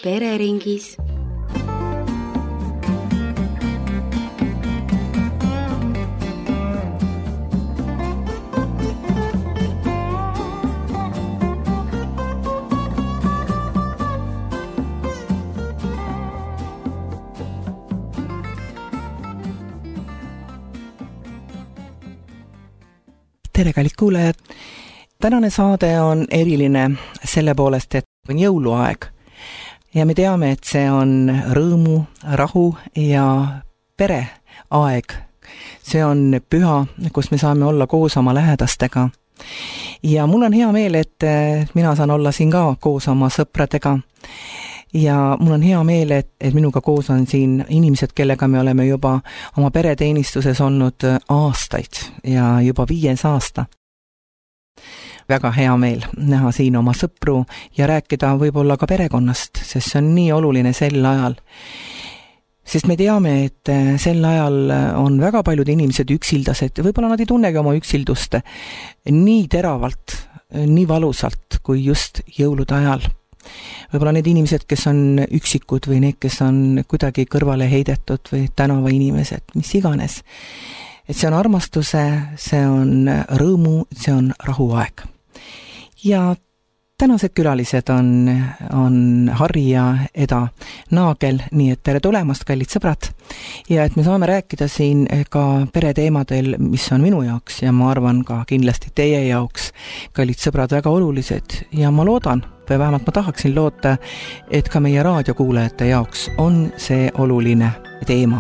pereringis. Tere, kallid kuulajad! Tänane saade on eriline selle poolest, et on jõuluaeg ja me teame, et see on rõõmu, rahu ja pereaeg. See on püha, kus me saame olla koos oma lähedastega. Ja mul on hea meel, et mina saan olla siin ka koos oma sõpradega. Ja mul on hea meel, et minuga koos on siin inimesed, kellega me oleme juba oma pereteenistuses olnud aastaid ja juba 5. aasta. Väga hea meel näha siin oma sõpru ja rääkida võib-olla ka perekonnast, sest see on nii oluline sel ajal. Sest me teame, et sel ajal on väga paljud inimesed üksildased ja võib-olla nad ei tunnegi oma üksildust nii teravalt, nii valusalt kui just jõulude ajal. Võib-olla need inimesed, kes on üksikud või need, kes on kuidagi kõrvale heidetud või tänava inimesed, mis iganes. Et see on armastuse, see on rõõmu, see on rahuaeg. Ja tänased külalised on Harri ja Eda Naagel, nii et tere tulemast, kallid sõbrad. Ja et me saame rääkida siin ka pereteemadel, mis on minu jaoks ja ma arvan ka kindlasti teie jaoks, kallid sõbrad, väga olulised. Ja ma loodan, või vähemalt ma tahaksin loota, et ka meie raadiokuulajate jaoks on see oluline teema.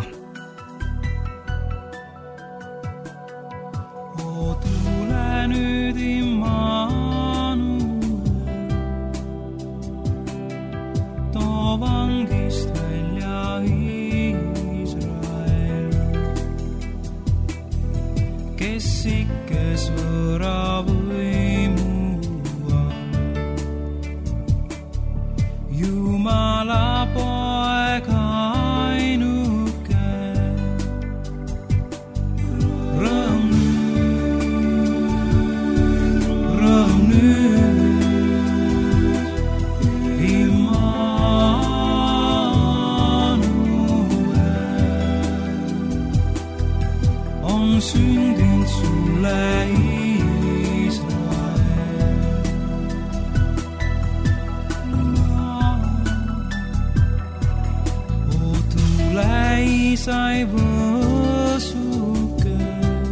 Sai võsuke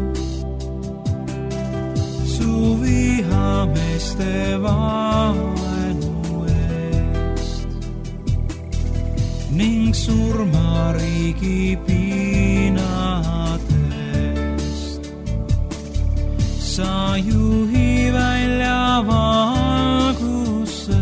su vihameste vaenu eest ning surmariigi piinadest sa juhi välja valguse.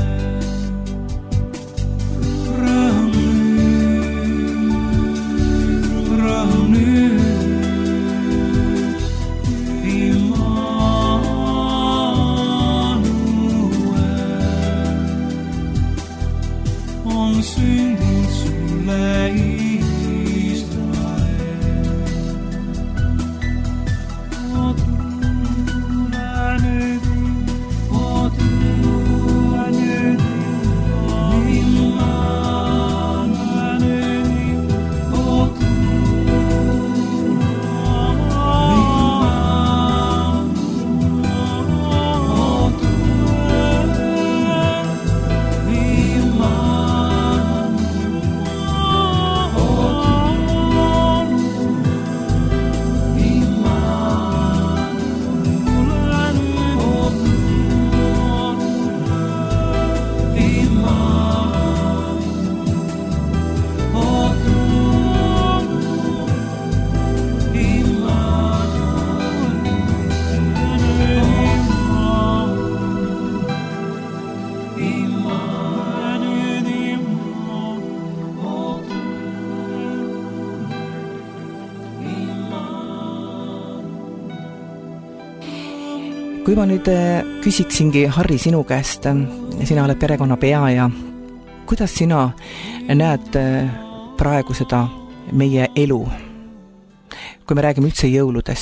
Kui ma nüüd küsiksingi, Harri, sinu käest, sina oled perekonna pea ja kuidas sina näed praegu seda meie elu? Kui me räägime üldse jõuludest,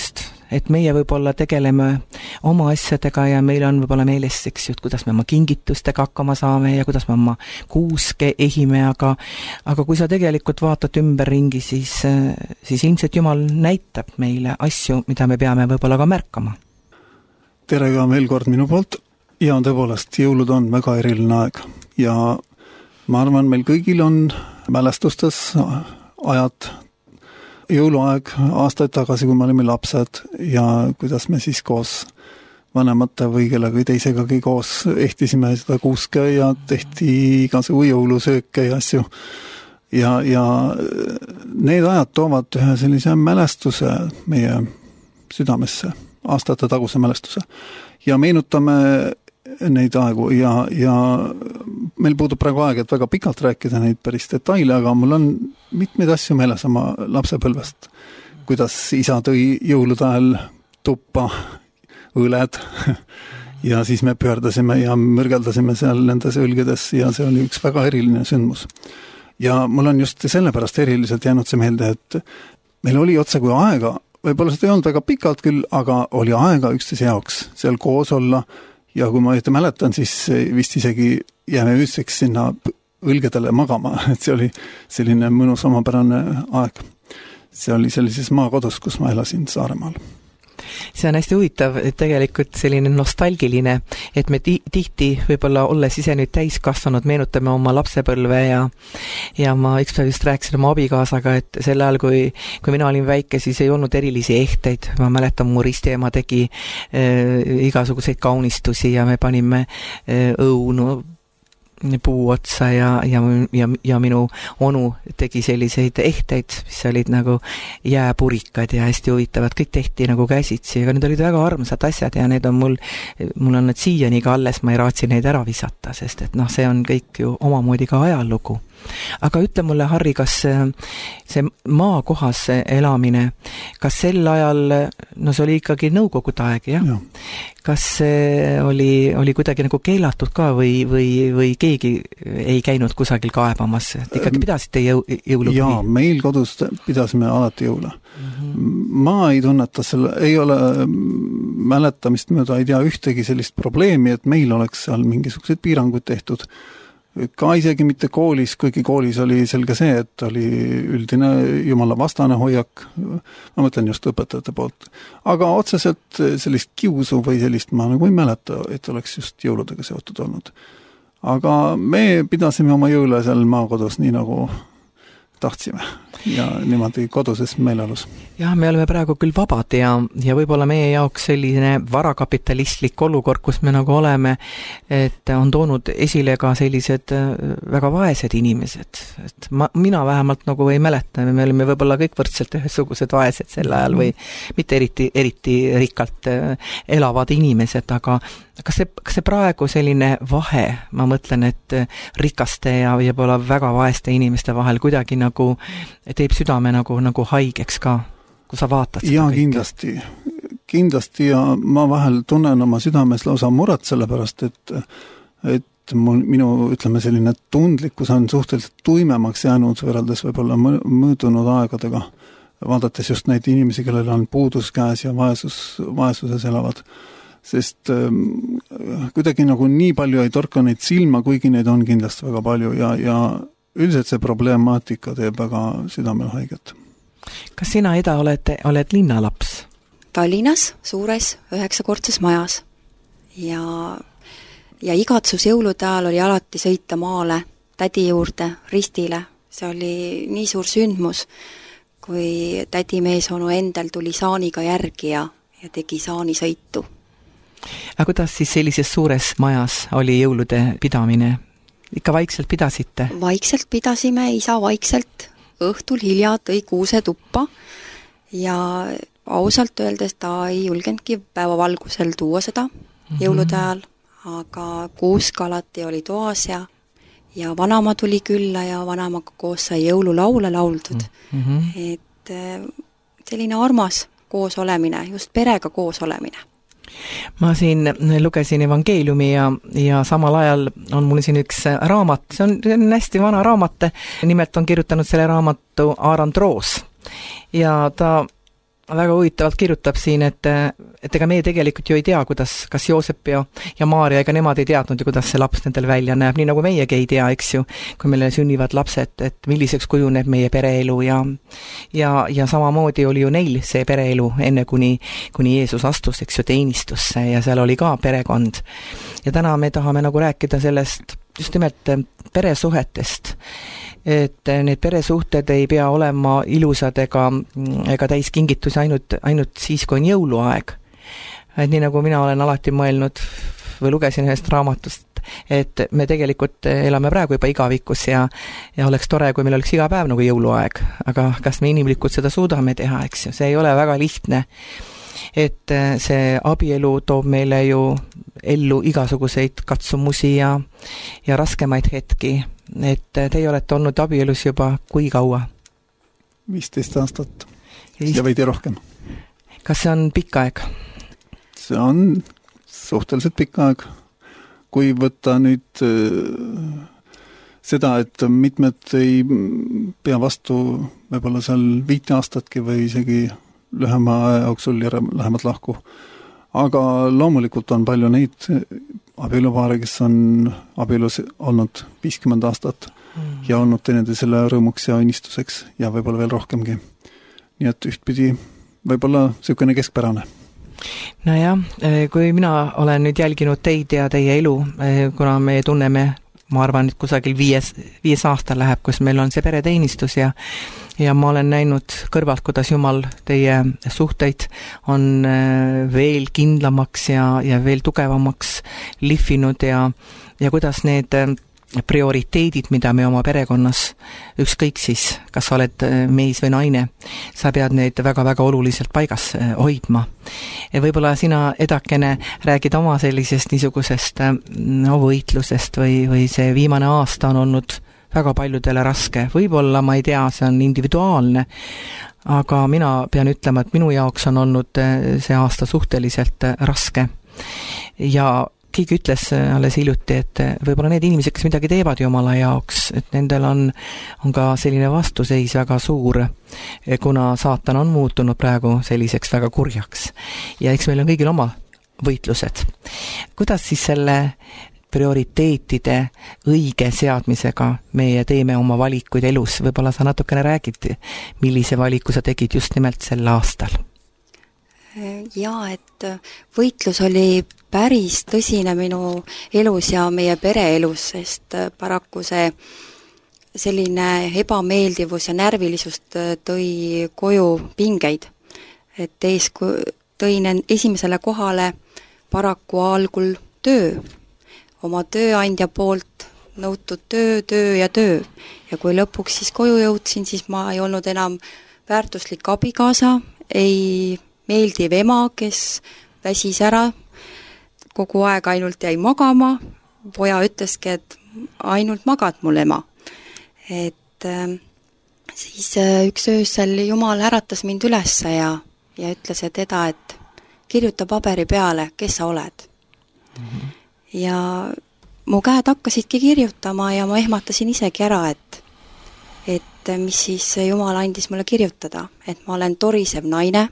et meie võib-olla tegeleme oma asjadega ja meil on võib-olla meeles, eks ju, kuidas me oma kingitustega hakkama saame ja kuidas me oma kuuske ehime, aga kui sa tegelikult vaatad ümberringi, siis ilmselt Jumal näitab meile asju, mida me peame võib-olla ka märkama. Tere ka veel kord minu poolt ja tõepoolest, jõulud on väga eriline aeg ja ma arvan, meil kõigil on mälestustes ajad, jõuluaeg aastaid tagasi, kui me olime lapsed ja kuidas me siis koos vanemate või kellega teisegagi koos ehtisime seda kuuske ja tehti igasugu jõulusööke ja asju. Ja need ajad toovad ühe sellise mälestuse meie südamesse, aastate taguse mälestuse. Ja meenutame neid aegu ja meil puudub praegu aeg, et väga pikalt rääkida neid päris detaile, aga mul on mitmeid asju meeles oma lapsepõlvest, kuidas isa tõi jõulude ajal tuppa õled ja siis me pöördasime ja mürgeldasime seal nendes õlgedes ja see oli üks väga eriline sündmus. Ja mul on just sellepärast eriliselt jäänud see meelde, et meil oli otse kui aega, võib-olla seda ei olnud väga pikalt küll, aga oli aega üksteise jaoks seal koos olla ja kui ma õieti mäletan, siis vist isegi jääme ööseks sinna õlgedele magama, et see oli selline mõnus omapärane aeg. See oli sellises maakodus, kus ma elasin Saaremaal. See on hästi huvitav, et tegelikult selline nostalgiline, et me tihti võib-olla olles ise nüüd täiskasvanud, meenutame oma lapsepõlve ja ma ükspäev just rääkisin oma abikaasaga, et sel ajal, kui mina olin väike, siis ei olnud erilisi ehteid. Ma mäletan, mu ristiema tegi igasuguseid kaunistusi ja me panime õunu puu otsa ja minu onu tegi selliseid ehteid, mis olid nagu jääpurikad ja hästi huvitavad, kõik tehti nagu käsitsi, aga need olid väga armsad asjad ja need on mul on need siiani ka alles, ma ei raatsi neid ära visata, sest et see on kõik ju omamoodi ka ajalugu. Aga ütle mulle, Harri, kas see maakohas elamine, kas sel ajal, see oli ikkagi nõukogude aeg, jah? Ja. Kas see oli kuidagi nagu keelatud ka või keegi ei käinud kusagil kaebamas? Ikkagi pidasite jõulu? Jaa, meil kodus pidasime alati jõule. Ma ei tunneta selle, ei ole mäletamist mööda, ei tea ühtegi sellist probleemi, et meil oleks seal mingisugused piirangud tehtud. Ka isegi mitte koolis, kuigi koolis oli selge see, et oli üldine jumala vastane hoiak, ma mõtlen just õpetajate poolt. Aga otseselt sellist kiusu või sellist ma nagu ei mäleta, et oleks just jõuludega seotud olnud. Aga me pidasime oma jõule seal maakodus nii nagu tahtsime ja niimoodi koduses meelelus. Jah, me oleme praegu küll vabad ja võib-olla meie jaoks selline varakapitalistlik olukord, kus me nagu oleme, et on toonud esile ka sellised väga vaesed inimesed. Et mina vähemalt nagu ei mäleta, me olime võib-olla kõik võrdselt ühesugused vaesed sel ajal või mitte eriti rikkalt elavad inimesed, aga kas see praegu selline vahe, ma mõtlen, et rikaste ja võib-olla väga vaeste inimeste vahel kuidagi nagu teeb südame nagu haigeks ka, kui sa vaatad seda kõike? Kindlasti ja ma vahel tunnen oma südames lausa muret sellepärast, et minu, ütleme, selline tundlikkus on suhteliselt tuimemaks jäänud võrreldes võib-olla möödunud aegadega, vaadates just neid inimesi, kellel on puudus käes ja vaesuses elavad. Sest kuidagi nagu nii palju ei torka neid silma, kuigi neid on kindlasti väga palju ja üldiselt see problemaatika teeb väga südamel haiget. Kas sina, Eda, oled linnalaps? Tallinnas, suures 9-kordses majas. Ja igatsus jõulude ajal oli alati sõita maale, tädi juurde, ristile. See oli nii suur sündmus, kui tädi meesonu endal tuli saaniga järgi ja tegi saani sõitu. Aga kuidas siis sellises suures majas oli jõulude pidamine? Ikka vaikselt pidasite? Vaikselt pidasime, isa vaikselt. Õhtul hilja tõi kuuse tuppa ja ausalt öeldes ta ei julgenudki päevavalgusel tuua seda jõulude ajal, aga kuusk alati oli toas ja vanama tuli külla ja vanamaga koos sai jõululaule lauldud. Et selline armas koos olemine, just perega koos olemine. Ma siin lugesin evangeeliumi ja samal ajal on mul siin üks raamat, see on hästi vana raamat, nimelt on kirjutanud selle raamatu Arand Roos ja ta väga huvitavalt kirjutab siin, et ega meie tegelikult ju ei tea, kas Joosep ja Maarja, ega nemad ei teadnud ju, kuidas see laps nendel välja näeb, nii nagu meiegi ei tea, eks ju, kui meile sünnivad lapsed, et milliseks kujuneb meie pereelu ja samamoodi oli ju neil see pereelu enne, kuni Jeesus astus, eks ju, teenistusse ja seal oli ka perekond. Ja täna me tahame nagu rääkida sellest just nimelt peresuhetest, et need peresuhted ei pea olema ilusad ega täis kingitusi ainult siis, kui on jõuluaeg. Et nii nagu mina olen alati mõelnud või lugesin ühest raamatust, et me tegelikult elame praegu juba igavikus ja oleks tore, kui meil oleks iga päev nagu jõuluaeg, aga kas me inimlikult seda suudame teha, eks ju, see ei ole väga lihtne. Et see abielu toob meile ju ellu igasuguseid katsumusi ja raskemaid hetki. Et teie olete olnud abielus juba kui kaua? 15 aastat ja veidi rohkem. Kas see on pikk aeg? See on suhteliselt pikk aeg. Kui võtta nüüd seda, et mitmed ei pea vastu võib-olla seal 5 aastatki või isegi lühema aja jooksul ja lähemad lahku. Aga loomulikult on palju neid abielupaare, kes on abielus olnud 50 aastat ja olnud teineteisele rõõmuks ja õnnistuseks ja võib-olla veel rohkemgi. Nii et ühtpidi võib-olla niisugune keskpärane. Nojah, kui mina olen nüüd jälginud teid ja teie elu, kuna me tunneme, ma arvan, et kusagil 5 aastal läheb, kus meil on see pereteenistus ja ma olen näinud kõrvalt, kuidas Jumal teie suhteid on veel kindlamaks ja veel tugevamaks lihvinud ja kuidas need prioriteedid, mida me oma perekonnas, ükskõik siis, kas sa oled mees või naine, sa pead neid väga-väga oluliselt paigas hoidma. Ja võib-olla sina edakene räägid oma sellisest niisugusest võitlusest või see viimane aasta on olnud väga paljudele raske. Võib-olla, ma ei tea, see on individuaalne, aga mina pean ütlema, et minu jaoks on olnud see aasta suhteliselt raske. Ja keegi ütles alles hiljuti, et võib-olla need inimesed, kes midagi teevad Jumala jaoks, et nendel on ka selline vastuseis väga suur, kuna saatan on muutunud praegu selliseks väga kurjaks. Ja eks meil on kõigil oma võitlused. Kuidas siis selle prioriteetide õige seadmisega meie teeme oma valikuid elus? Võib-olla sa natukene räägid, millise valiku sa tegid just nimelt sel aastal? Jaa, et võitlus oli päris tõsine minu elus ja meie pereelus, sest paraku see selline ebameeldivus ja närvilisust tõi koju pingeid. Et tõin esimesele kohale paraku algul töö. Oma tööandja poolt nõutud töö ja töö. Ja kui lõpuks siis koju jõudsin, siis ma ei olnud enam väärtuslik abikaasa, ei meeldiv ema, kes väsis ära, kogu aeg ainult jäi magama, poja ütleski, et ainult magad mul ema. Et siis üks öösel Jumal äratas mind ülesse ja ütles, et kirjuta paberi peale, kes sa oled. Ja mu käed hakkasidki kirjutama ja ma ehmatasin isegi ära, et mis siis Jumal andis mulle kirjutada, et ma olen torisev naine,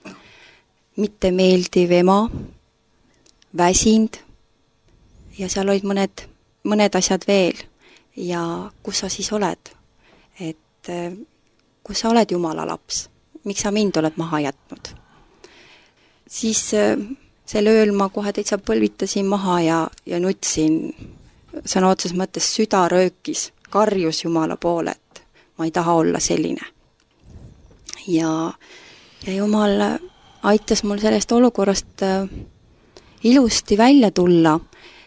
mitte meeldiv ema, väsind ja seal olid mõned asjad veel ja kus sa siis oled, et kus sa oled Jumala laps, miks sa mind oled maha jätnud. Siis sel ööl ma kohe täitsa põlvitasin maha ja nutsin, sõna otses mõttes süda röökis, karjus Jumala poole, et ma ei taha olla selline. Ja Jumal aitas mul sellest olukorrast ilusti välja tulla,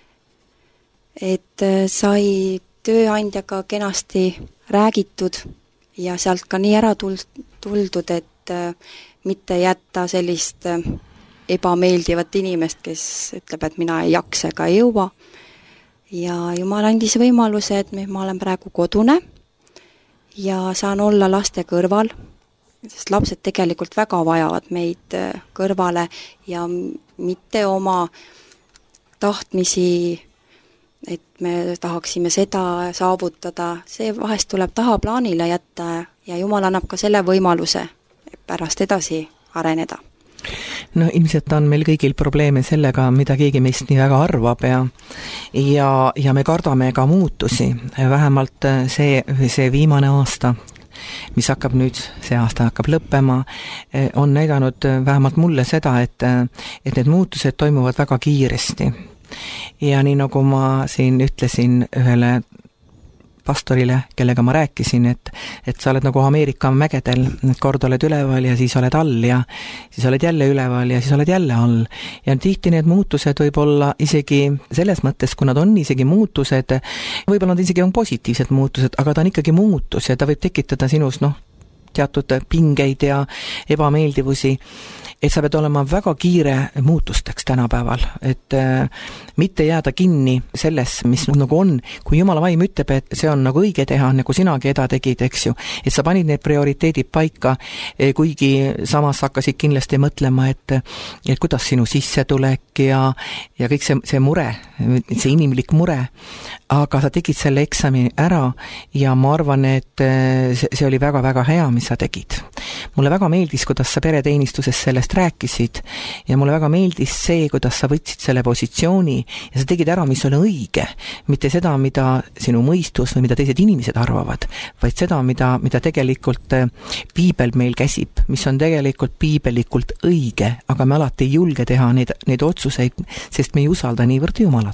et sai tööandjaga kenasti räägitud ja sealt ka nii ära tuldud, et mitte jätta sellist ebameeldivat inimest, kes ütleb, et mina ei jaksa ega jõua. Ja Jumal andis võimaluse, et ma olen praegu kodune ja saan olla laste kõrval, sest lapsed tegelikult väga vajavad meid kõrvale ja mitte oma tahtmisi, et me tahaksime seda saavutada, see vahest tuleb tahaplaanile jätta ja Jumal annab ka selle võimaluse pärast edasi areneda. No ilmselt on meil kõigil probleeme sellega, mida keegi meist nii väga arvab ja me kardame ka muutusi, vähemalt see viimane aasta, mis hakkab nüüd, see aasta hakkab lõppema, on näidanud vähemalt mulle seda, et need muutused toimuvad väga kiiresti. Ja nii nagu ma siin ütlesin ühele pastorile, kellega ma rääkisin, et sa oled nagu Ameerika mägedel, kord oled üleval ja siis oled all ja siis oled jälle üleval ja siis oled jälle all. Ja tihti need muutused võib olla isegi selles mõttes, kui nad on isegi muutused, võib-olla nad isegi on positiivsed muutused, aga ta on ikkagi muutus ja ta võib tekitada sinus teatud pingeid ja ebameeldivusi, et sa pead olema väga kiire muutusteks tänapäeval, et mitte jääda kinni selles, mis nagu on, kui Jumala vaim ütleb, et see on nagu õige teha, nagu sinagi eda tegid, eks ju, et sa panid need prioriteedid paika, kuigi samas hakkasid kindlasti mõtlema, et kuidas sinu sissetulek ja kõik see mure, see inimlik mure, aga sa tegid selle eksami ära ja ma arvan, et see oli väga-väga hea, mis sa tegid. Mulle väga meeldis, kuidas sa pereteenistuses sellest rääkisid ja mulle väga meeldis see, kuidas sa võtsid selle positsiooni ja sa tegid ära, mis oli õige, mitte seda, mida sinu mõistus või mida teised inimesed arvavad, vaid seda, mida tegelikult piibel meil käsib, mis on tegelikult piibelikult õige, aga me alati ei julge teha neid otsuseid, sest me ei usalda niivõrd Jumalat.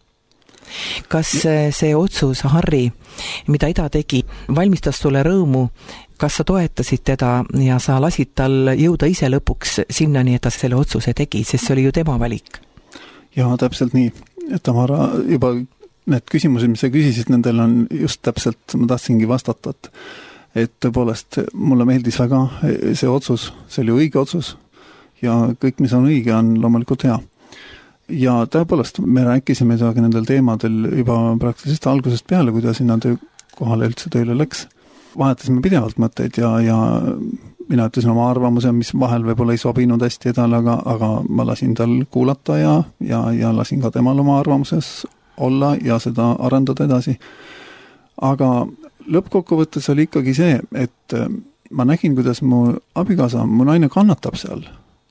Kas see otsus, Harri, mida eda tegi, valmistas sulle rõõmu, kas sa toetasid teda ja sa lasid tal jõuda ise lõpuks sinnani, et ta selle otsuse tegi, sest see oli ju tema valik? Jaa, täpselt nii. Tamara, juba need küsimused, mis sa küsisid, nendel on just täpselt, ma tahtsingi vastata, et tõepoolest mulle meeldis väga see otsus, see oli õige otsus ja kõik, mis on õige, on loomulikult hea. Ja tõepoolest, me rääkisime nendel teemadel juba praktiliselt algusest peale, kui ta sinna kohale üldse tööle läks. Vahetasime pidevalt mõtteid ja mina ütlesin oma arvamuse, mis vahel võib-olla ei sobinud hästi edal, aga ma lasin tal kuulata ja lasin ka temal oma arvamuses olla ja seda arendada edasi. Aga lõppkokkuvõttes oli ikkagi see, et ma nägin, kuidas mu abikaasa, mu naine kannatab seal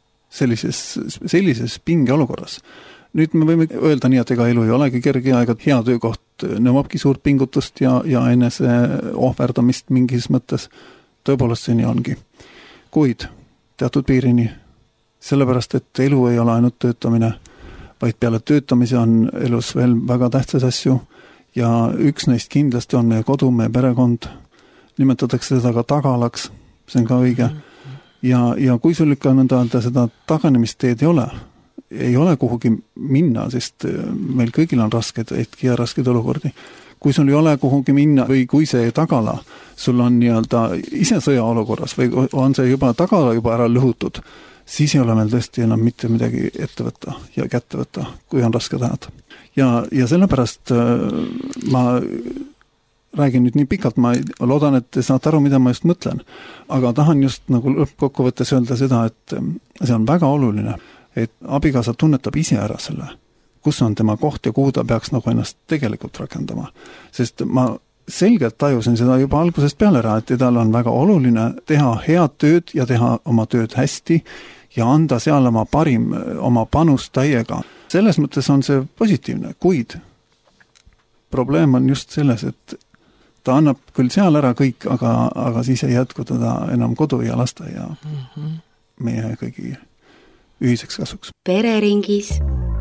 sellises pingeolukorras. Nüüd me võime öelda nii, et ega elu ei olegi kerge ja ega hea töökoht nõuabki suurt pingutust ja enese ohverdamist mingis mõttes. Tõepoolest see nii ongi. Kuid teatud piirini, sellepärast, et elu ei ole ainult töötamine, vaid peale töötamise on elus veel väga tähtsas asju ja üks neist kindlasti on meie kodu, meie perekond. Nimetatakse seda ka tagalaks, see on ka õige. Ja kui sul ikka nõnda seda taganemisteed ei ole kuhugi minna, sest meil kõigil on rasked hetki ja rasked olukordi. Kui sul ei ole kuhugi minna või kui see tagala, sul on nii-öelda ise sõjaolukorras või on see juba tagala juba ära lõhutud, siis ei ole meil tõesti enam mitte midagi ette võtta ja kätte võtta, kui on raske tahad. Ja sellepärast ma räägin nüüd nii pikalt, ma loodan, et te saate aru, mida ma just mõtlen. Aga tahan just nagu lõppkokkuvõttes öelda seda, et see on väga oluline, et abikaasa tunnetab ise ära selle, kus on tema koht ja kuhu ta peaks nagu ennast tegelikult rakendama. Sest ma selgelt tajusin seda juba algusest peale ära, et tal on väga oluline teha head tööd ja teha oma tööd hästi ja anda seal oma parim, oma panus täiega. Selles mõttes on see positiivne, kuid probleem on just selles, et ta annab küll seal ära kõik, aga siis ei jätku teda enam kodu ja laste ja meie kõigi ühiseks kasuks. Pereringis.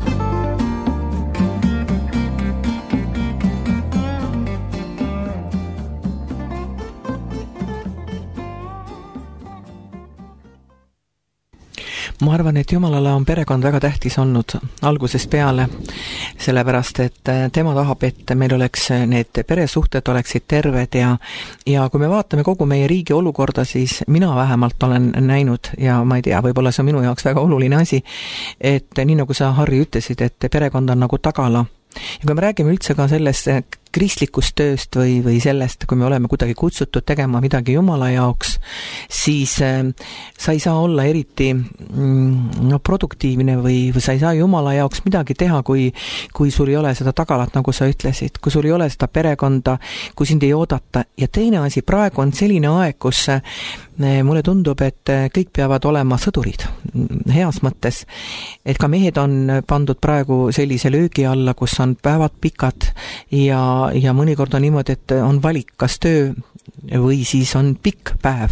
Ma arvan, et Jumalale on perekond väga tähtis olnud algusest peale, sellepärast, et tema tahab, et meil oleks need peresuhted oleksid terved ja kui me vaatame kogu meie riigi olukorda, siis mina vähemalt olen näinud ja ma ei tea, võib-olla see on minu jaoks väga oluline asi, et nii nagu sa, Harri, ütlesid, et perekond on nagu tagala. Ja kui me räägime üldse ka sellest kristlikust tööst või sellest, kui me oleme kuidagi kutsutud tegema midagi Jumala jaoks, siis sa ei saa olla eriti produktiivne või sa ei saa Jumala jaoks midagi teha, kui sul ei ole seda tagalat, nagu sa ütlesid, kui sul ei ole seda perekonda, kui sind ei oodata. Ja teine asi, praegu on selline aeg, kus mulle tundub, et kõik peavad olema sõdurid, heas mõttes, et ka mehed on pandud praegu sellise löögi alla, kus on päevad pikad ja mõnikord on niimoodi, et on valik, kas töö või siis on pikk päev.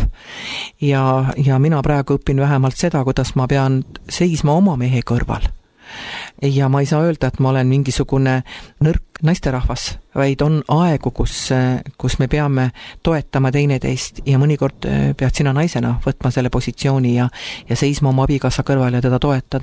Ja mina praegu õpin vähemalt seda, kuidas ma pean seisma oma mehe kõrval. Ja ma ei saa öelda, et ma olen mingisugune nõrk naisterahvas, vaid on aegu, kus me peame toetama teineteist ja mõnikord pead sina naisena võtma selle positsiooni ja seisma oma abikaasa kõrval ja teda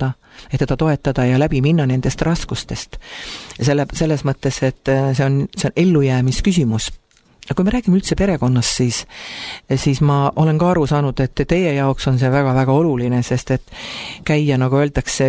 toetada ja läbi minna nendest raskustest. Selles mõttes, et see on ellujäämisküsimus. Ja kui me räägime üldse perekonnast, siis ma olen ka aru saanud, et teie jaoks on see väga-väga oluline, sest et käia, nagu öeldakse,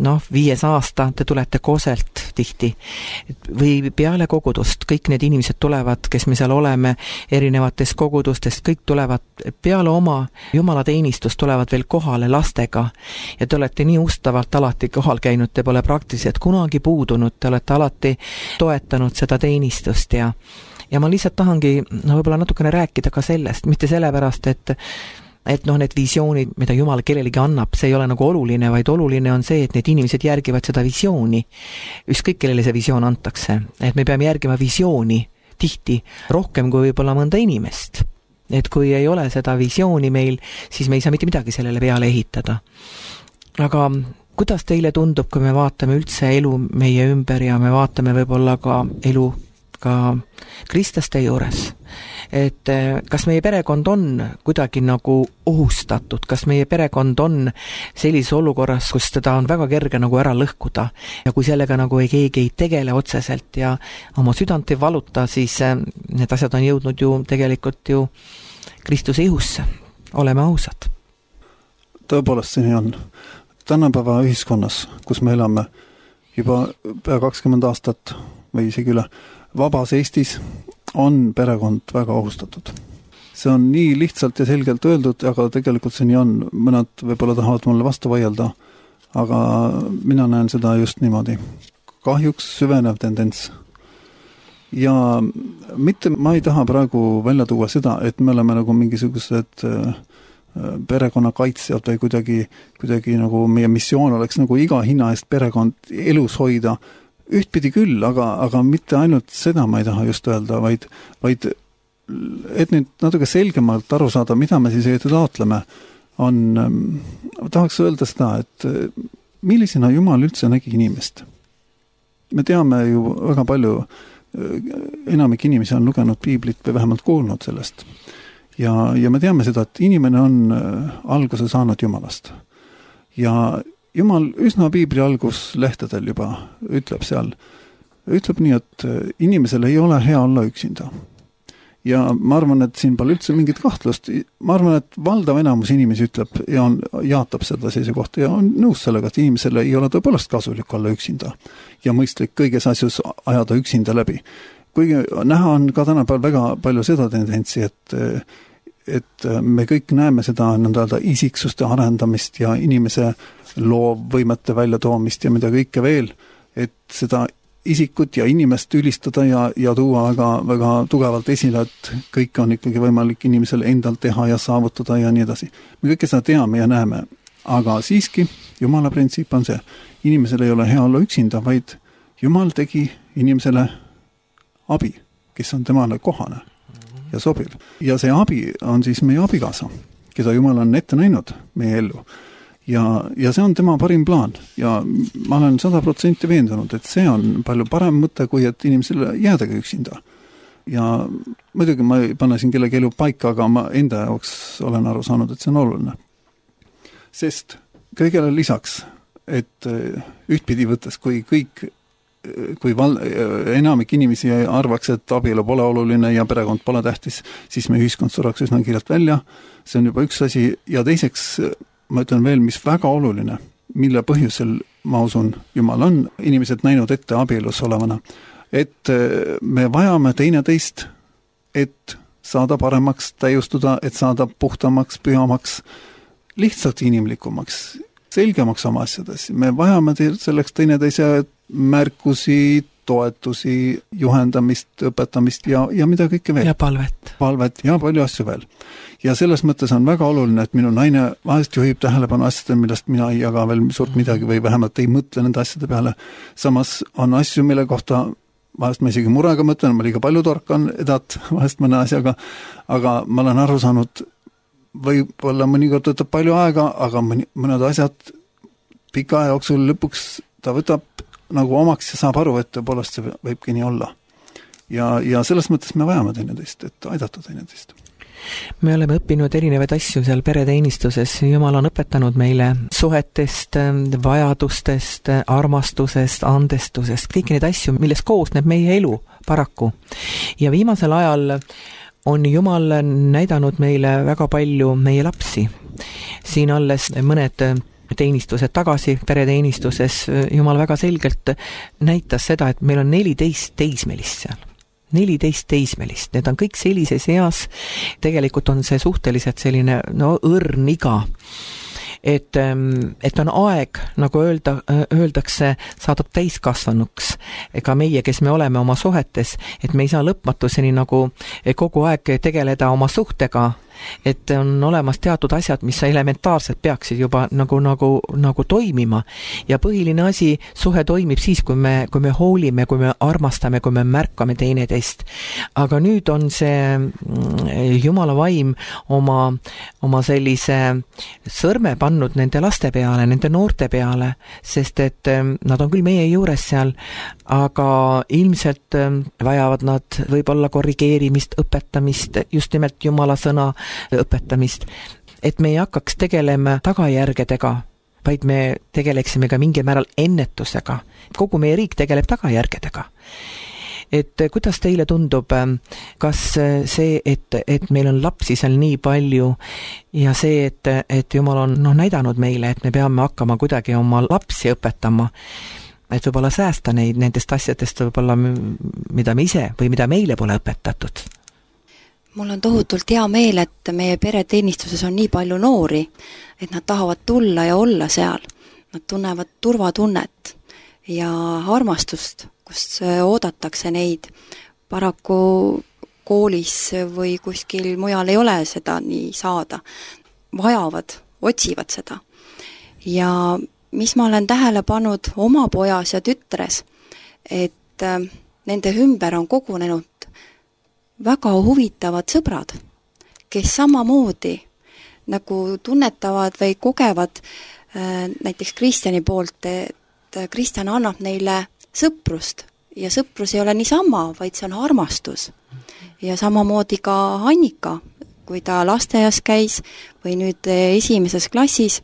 5 aasta, te tulete koselt tihti või peale kogudust, kõik need inimesed tulevad, kes me seal oleme erinevatest kogudustest, kõik tulevad peale oma jumalateenistust, tulevad veel kohale lastega ja te olete nii ustavalt alati kohal käinud, te pole praktiliselt kunagi puudunud, te olete alati toetanud seda teenistust ja ma lihtsalt tahangi võib-olla natukene rääkida ka sellest, mitte sellepärast, et need visioonid, mida Jumal kellelegi annab, see ei ole nagu oluline, vaid oluline on see, et need inimesed järgivad seda visiooni. Ükskõik kellele see visioon antakse, et me peame järgima visiooni tihti rohkem kui võib-olla mõnda inimest. Et kui ei ole seda visiooni meil, siis me ei saa mitte midagi sellele peale ehitada. Aga kuidas teile tundub, kui me vaatame üldse elu meie ümber ja me vaatame võib-olla ka elu ka kristlaste juures, et kas meie perekond on kuidagi nagu ohustatud, kas meie perekond on sellises olukorras, kus teda on väga kerge nagu ära lõhkuda ja kui sellega nagu keegi ei tegele otseselt ja oma südant ei valuta, siis need asjad on jõudnud ju tegelikult ju Kristuse ihusse, oleme ausad. Tõepoolest see nii on. Tänapäeva ühiskonnas, kus me elame juba pea 20 aastat või isegi üle, vabas Eestis on perekond väga ohustatud. See on nii lihtsalt ja selgelt öeldud, aga tegelikult see nii on. Mõned võib-olla tahavad mulle vastu vaielda, aga mina näen seda just niimoodi. Kahjuks süvenev tendents. Ja mitte ma ei taha praegu välja tuua seda, et me oleme nagu mingisugused perekonna kaitsjad või kuidagi nagu meie missioon oleks nagu iga hinna eest perekond elus hoida. Ühtpidi küll, aga mitte ainult seda ma ei taha just öelda, vaid et nüüd natuke selgemalt aru saada, mida me siis taotleme, tahaks öelda seda, et millisena Jumal üldse nägi inimest. Me teame ju väga palju, enamik inimesi on lugenud piiblit või vähemalt kuulnud sellest. Ja me teame seda, et inimene on alguse saanud Jumalast. Ja Jumal üsna piibli alguslehtedel juba ütleb nii, et inimesel ei ole hea olla üksinda. Ja ma arvan, et siin pole üldse mingit kahtlust. Ma arvan, et valdav enamus inimesi ütleb ja jaatab seda seisukohta ja on nõus sellega, et inimesele ei ole tõepoolest kasulik olla üksinda ja mõistlik kõiges asjus ajada üksinda läbi. Kuigi näha on ka tänapäeval väga palju seda tendentsi, et me kõik näeme seda isiksuste arendamist ja inimese loovvõimete väljatoomist ja mida kõike veel, et seda isikut ja inimest ülistada ja tuua väga, väga tugevalt esile, et kõik on ikkagi võimalik inimesel endal teha ja saavutada ja nii edasi. Me kõike seda teame ja näeme, aga siiski Jumala printsiip on see, inimesel ei ole hea olla üksinda, vaid Jumal tegi inimesele abi, kes on temale kohane ja sobiv. Ja see abi on siis meie abikaasa, keda Jumal on ette näinud meie ellu. Ja see on tema parim plaan ja ma olen 100% veendunud, et see on palju parem mõte, kui et inimesele jäädagi üksinda. Ja muidugi ma ei pane siin kellegi elu paika, aga ma enda jaoks olen aru saanud, et see on oluline. Sest kõigele lisaks, et ühtpidi võttes, kui enamik inimesi arvaks, et abielu pole oluline ja perekond pole tähtis, siis meie ühiskond suraks üsna kiirelt välja. See on juba üks asi ja teiseks ma ütlen veel, mis väga oluline, mille põhjusel ma usun, Jumal on inimesed näinud ette abielus olevana, et me vajame teineteist, et saada paremaks, täiustuda, et saada puhtamaks, pühamaks, lihtsalt inimlikumaks, selgemaks oma asjades. Me vajame selleks teineteise märkusi, toetusi, juhendamist, õpetamist ja mida kõike veel. Ja palvet. Palvet ja palju asju veel. Ja selles mõttes on väga oluline, et minu naine vahest juhib tähelepanu asjadele, millest mina ei jaga veel suurt midagi või vähemalt ei mõtle nende asjade peale. Samas on asju, mille kohta vahest ma isegi murega mõtlen, ma liiga palju torkan edat vahest mõne asjaga, aga ma olen aru saanud, võib-olla mõnikord võtab palju aega, aga mõned asjad pika aja jooksul lõpuks ta võtab nagu omaks ja saab aru, et tõepoolest see võibki nii olla. Ja selles mõttes me vajame teineteist, et aidata teineteist. Me oleme õppinud erinevaid asju seal pereteenistuses. Jumal on õpetanud meile suhetest, vajadustest, armastusest, andestusest, kõiki neid asju, milles koosneb meie elu paraku. Ja viimasel ajal on Jumal näidanud meile väga palju meie lapsi. Siin alles mõned teenistused tagasi, pereteenistuses Jumal väga selgelt näitas seda, et meil on 14 teismelist seal. 14 teismelist, need on kõik sellises eas, tegelikult on see suhteliselt selline õrn iga, et on aeg, nagu öeldakse, saadab täiskasvanuks, ega meie, kes me oleme oma suhetes, et me ei saa lõpmatuseni nagu kogu aeg tegeleda oma suhtega, et on olemas teatud asjad, mis elementaarselt peaksid juba nagu toimima. Ja põhiline asi, suhe toimib siis, kui me hoolime, kui me armastame, kui me märkame teineteist. Aga nüüd on see Jumala vaim oma sellise sõrme pannud nende laste peale, nende noorte peale, sest et nad on küll meie juures seal, aga ilmselt vajavad nad võib-olla korrigeerimist, õpetamist, just nimelt Jumala sõna õpetamist, et me ei hakkaks tegelema tagajärgedega, vaid me tegeleksime ka mingil määral ennetusega. Kogu meie riik tegeleb tagajärgedega. Et kuidas teile tundub, kas see, et meil on lapsi seal nii palju ja see, et Jumal on näidanud meile, et me peame hakkama kuidagi oma lapsi õpetama, et võib-olla säästa neid nendest asjadest võib-olla, mida me ise või mida meile pole õpetatud? Mul on tohutult hea meel, et meie pereteenistuses on nii palju noori, et nad tahavad tulla ja olla seal. Nad tunnevad turvatunnet ja armastust, kus oodatakse neid. Paraku koolis või kuskil mujal ei ole seda nii saada. Vajavad, otsivad seda. Ja mis ma olen tähele pannud oma pojas ja tütres, et nende ümber on kogunenud väga huvitavad sõbrad, kes samamoodi nagu tunnetavad või kogevad näiteks Kristjani poolt, et Kristjan annab neile sõprust ja sõprus ei ole niisama, vaid see on armastus. Ja samamoodi ka Annika, kui ta lasteaias käis või nüüd esimeses klassis,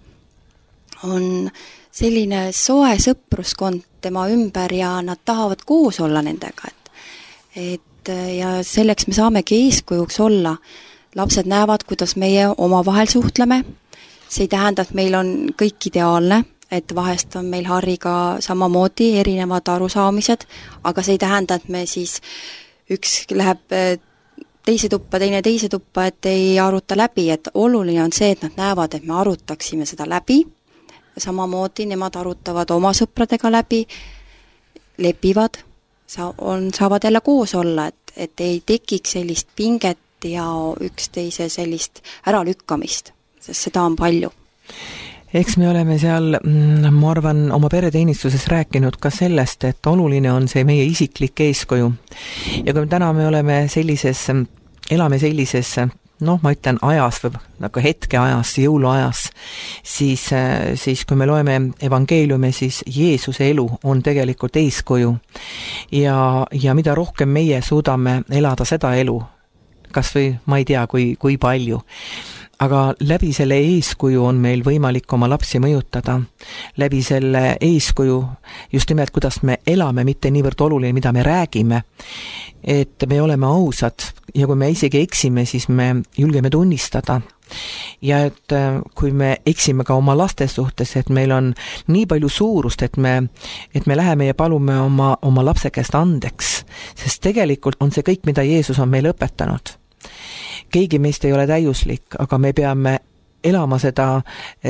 on selline soe sõpruskond tema ümber ja nad tahavad koos olla nendega, et ja selleks me saamegi eeskujuks olla. Lapsed näevad, kuidas meie omavahel suhtleme. See ei tähenda, et meil on kõik ideaalne, et vahest on meil Harriga samamoodi erinevad arusaamised, aga see ei tähenda, et me siis üks läheb teise tuppa, teine teise tuppa, et ei aruta läbi, et oluline on see, et nad näevad, et me arutaksime seda läbi. Samamoodi nemad arutavad oma sõpradega läbi, lepivad, saavad jälle koos olla, et ei tekiks sellist pinget ja üksteise sellist äralükkamist, sest seda on palju. Eks me oleme seal, ma arvan, oma pereteenistuses rääkinud ka sellest, et oluline on see meie isiklik eeskuju. Ja kui täna me oleme elame sellises, ma ütlen ajas või nagu hetke ajas, jõuluajas, siis kui me loeme evangeeliume, siis Jeesuse elu on tegelikult eeskuju. Ja mida rohkem meie suudame elada seda elu, kas või ma ei tea, kui palju, aga läbi selle eeskuju on meil võimalik oma lapsi mõjutada. Läbi selle eeskuju just nimelt, kuidas me elame, mitte niivõrd oluline, mida me räägime, et me oleme ausad ja kui me isegi eksime, siis me julgeme tunnistada. Ja et kui me eksime ka oma laste suhtes, et meil on nii palju suurust, et me läheme ja palume oma lapse käest andeks, sest tegelikult on see kõik, mida Jeesus on meile õpetanud. Keegi meist ei ole täiuslik, aga me peame elama seda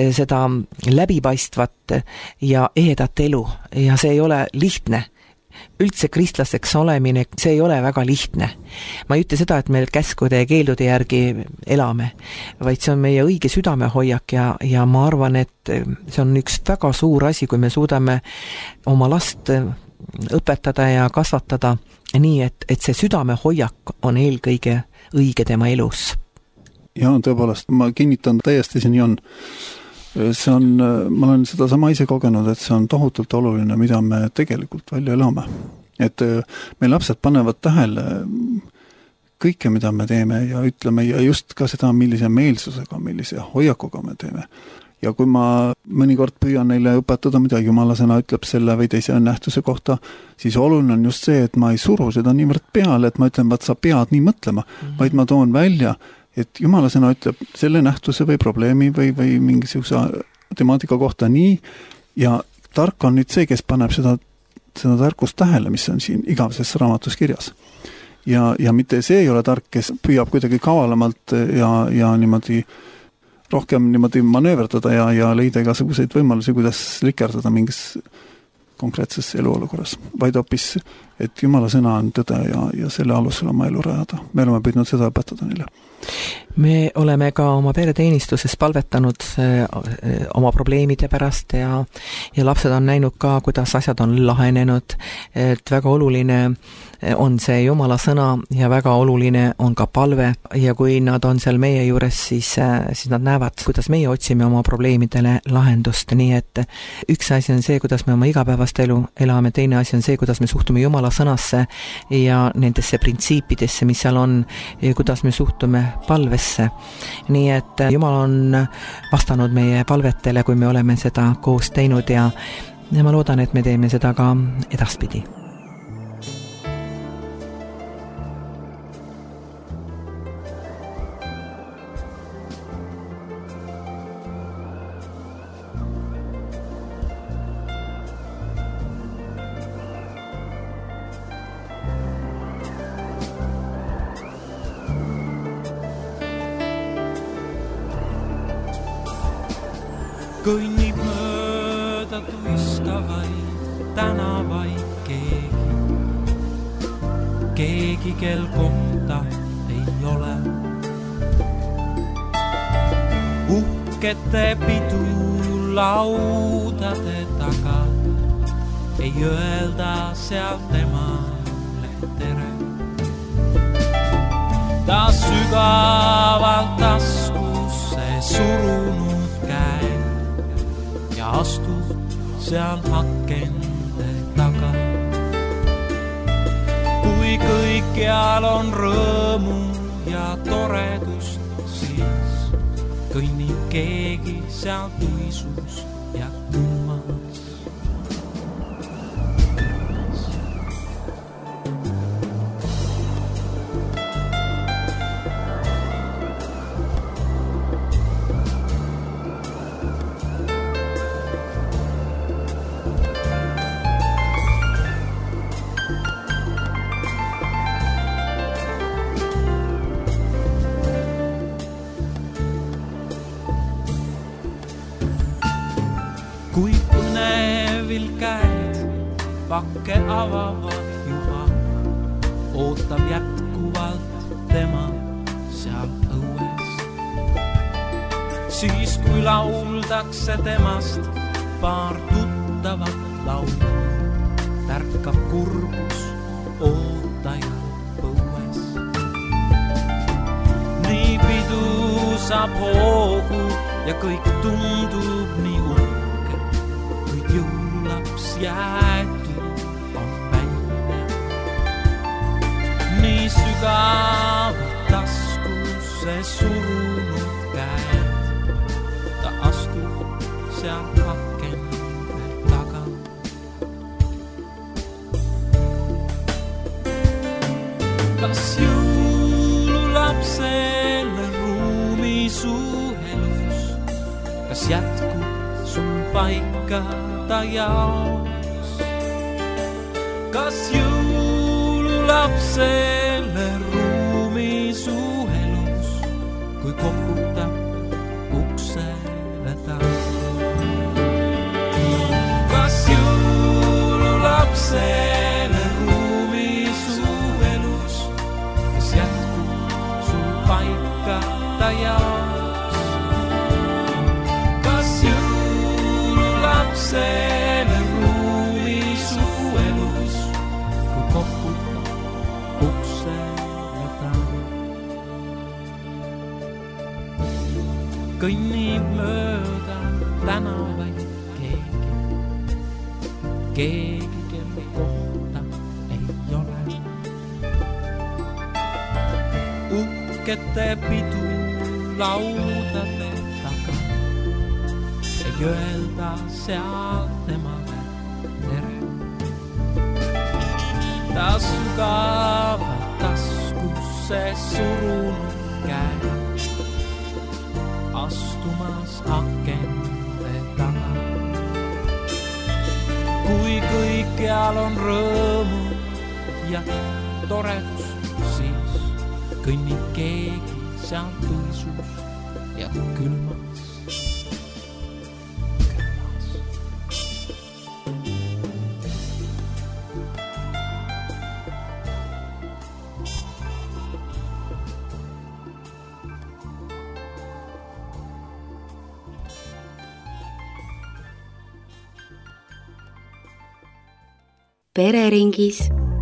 läbipaistvat ja ehedat elu ja see ei ole lihtne. Üldse kristlaseks olemine, see ei ole väga lihtne. Ma ei ütle seda, et me käskude ja keeldude järgi elame, vaid see on meie õige südamehoiak ja ma arvan, et see on üks väga suur asi, kui me suudame oma last õpetada ja kasvatada nii, et see südamehoiak on eelkõige õige tema elus. Ja tõepoolest, ma kinnitan täiesti, see nii on. See on, ma olen seda sama ise kogenud, et see on tohutult oluline, mida me tegelikult välja elame. Et meil lapsed panevad tähele kõike, mida me teeme ja ütleme ja just ka seda, millise meelsusega, millise hoiakuga me teeme. Ja kui ma mõnikord püüan neile õpetada, mida Jumala sõna ütleb selle või teise nähtuse kohta, siis oluline on just see, et ma ei suru seda niivõrd peale, et ma ütlen, et sa pead nii mõtlema, vaid ma toon välja, et Jumala sõna ütleb selle nähtuse või probleemi või mingisuguse temaatika kohta nii ja tark on nüüd see, kes paneb seda tarkust tähele, mis on siin igaveses raamatus kirjas. Ja mitte see ei ole tark, kes püüab kuidagi kavalamalt ja niimoodi rohkem niimoodi manööverdada ja leida igasuguseid võimalusi, kuidas likerdada mingis konkreetses eluolukorras, vaid hoopis, et Jumala sõna on tõde ja selle alusel oma elu rajada. Me oleme püüdnud seda õpetada neile. Me oleme ka oma pereteenistuses palvetanud oma probleemide pärast ja lapsed on näinud ka, kuidas asjad on lahenenud, et väga oluline on see Jumala sõna ja väga oluline on ka palve ja kui nad on seal meie juures, siis nad näevad, kuidas meie otsime oma probleemidele lahendust, nii et üks asi on see, kuidas me oma igapäevast elu elame, teine asi on see, kuidas me suhtume Jumala sõnasse ja nendesse printsiipidesse, mis seal on, kuidas me suhtume palvesse. Nii et Jumal on vastanud meie palvetele, kui me oleme seda koos teinud ja ma loodan, et me teeme seda ka edaspidi. Kõnnib mööda tuistavaid tänavaid keegi, kel kohta ei ole. Uhkete pidu laudade taga ei öelda seal temale tere. Ta sügavalt taskusse surunud käe ja astud seal hakende taga. Kui kõikjal on rõõmu ja toredust, siis kõnnib keegi seal tuisus ja kummas. Kui põnevil käed pakke avavad juba, ootab jätkuvalt tema seal õues. Siis kui lauldakse temast paar tuttavat laulu, tärkab kurbus ootajal põues. Nii pidu saab hoogu ja kõik tundub nii jõululaps jäetud on välja. Nii sügavalt taskusse surunud käe seal akende taga. Kas jõululapsele ruumi su elus? Kas jätkub sun paika ta jaoks? Kas jõululapsele ruumi su elus, kui koputab uksele ta? Kas jõululapsele ruumi su elus, kas jätkub sul paika ta jaoks? Kas jõululapsele ruumi su elus, kui koputab uksele ta? Kõnnib mööda tänavaid keegi, kelle kohta ei ole. Uhkete pidu laudade taga ei öelda seal temale tere. Ta sugavad taskusse surunud käe, astumas akende taga. Kui kõikjal on rõõmu ja toredust, siis kõnnib keegi seal tuisus ja külmas. Pereringis.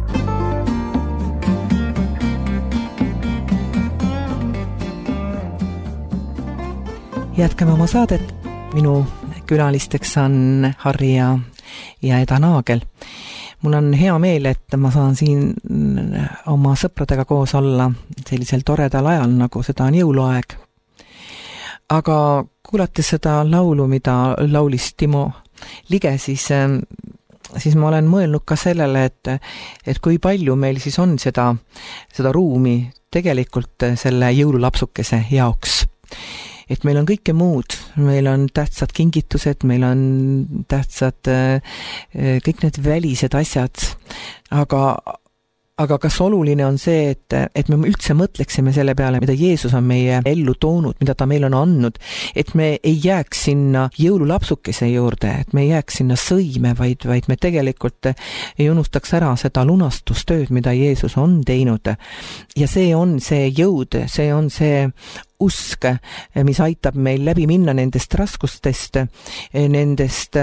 Jätkame oma saadet. Minu külalisteks on Harri ja Eda Naagel. Mul on hea meel, et ma saan siin oma sõpradega koos olla sellisel toredal ajal, nagu seda on jõuluaeg. Aga kuulates seda laulu, mida laulis Timo Lige, siis ma olen mõelnud ka sellele, et kui palju meil siis on seda ruumi tegelikult selle jõululapsukese jaoks. Et meil on kõike muud, meil on tähtsad kingitused, meil on tähtsad kõik need välised asjad, aga kas oluline on see, et me üldse mõtleksime selle peale, mida Jeesus on meie ellu toonud, mida ta meil on andnud, et me ei jääks sinna jõululapsukese juurde, et me ei jääks sinna sõime, vaid me tegelikult ei unustaks ära seda lunastustööd, mida Jeesus on teinud. Ja see on see jõud, see on see usk, mis aitab meil läbi minna nendest raskustest, nendest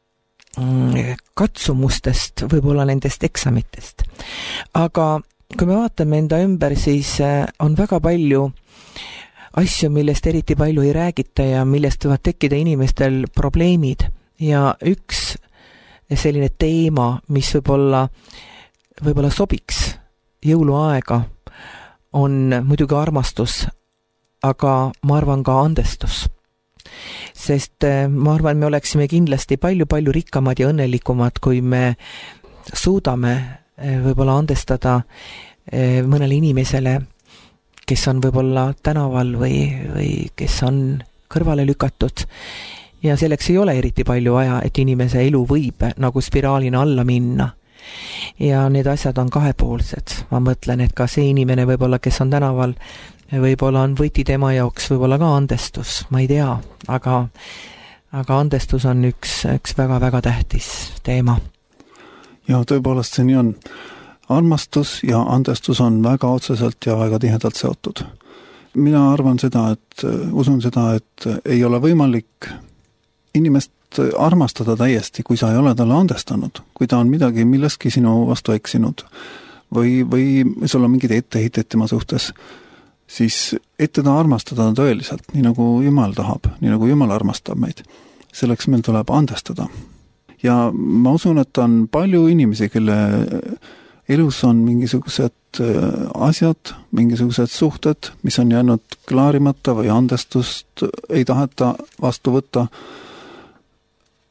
katsumustest, võib-olla nendest eksamitest. Aga kui me vaatame enda ümber, siis on väga palju asju, millest eriti palju ei räägita ja millest võivad tekkida inimestel probleemid. Ja üks selline teema, mis võib-olla sobiks jõuluaega, on muidugi armastus, aga ma arvan ka andestus. Sest ma arvan, me oleksime kindlasti palju rikkamad ja õnnelikumad, kui me suudame võib-olla andestada mõnele inimesele, kes on võib-olla tänaval või kes on kõrvale lükatud. Ja selleks ei ole eriti palju vaja, et inimese elu võib nagu spiraalina alla minna. Ja need asjad on kahepoolsed. Ma mõtlen, et ka see inimene võib-olla, kes on tänaval, võib-olla on võti tema jaoks võib-olla ka andestus, ma ei tea, aga andestus on üks väga tähtis teema. Ja tõepoolest see nii on. Armastus ja andestus on väga otseselt ja väga tihedalt seotud. Mina arvan usun seda, et ei ole võimalik inimest armastada täiesti, kui sa ei ole talle andestanud, kui ta on midagi milleski sinu vastu eksinud või sul on mingid etteheited tema suhtes, siis et teda armastada tõeliselt, nii nagu Jumal tahab, nii nagu Jumal armastab meid. Selleks meil tuleb andestada. Ja ma usun, et on palju inimesi, kelle elus on mingisugused asjad, mingisugused suhted, mis on jäänud klaarimata või andestust ei taheta vastu võtta.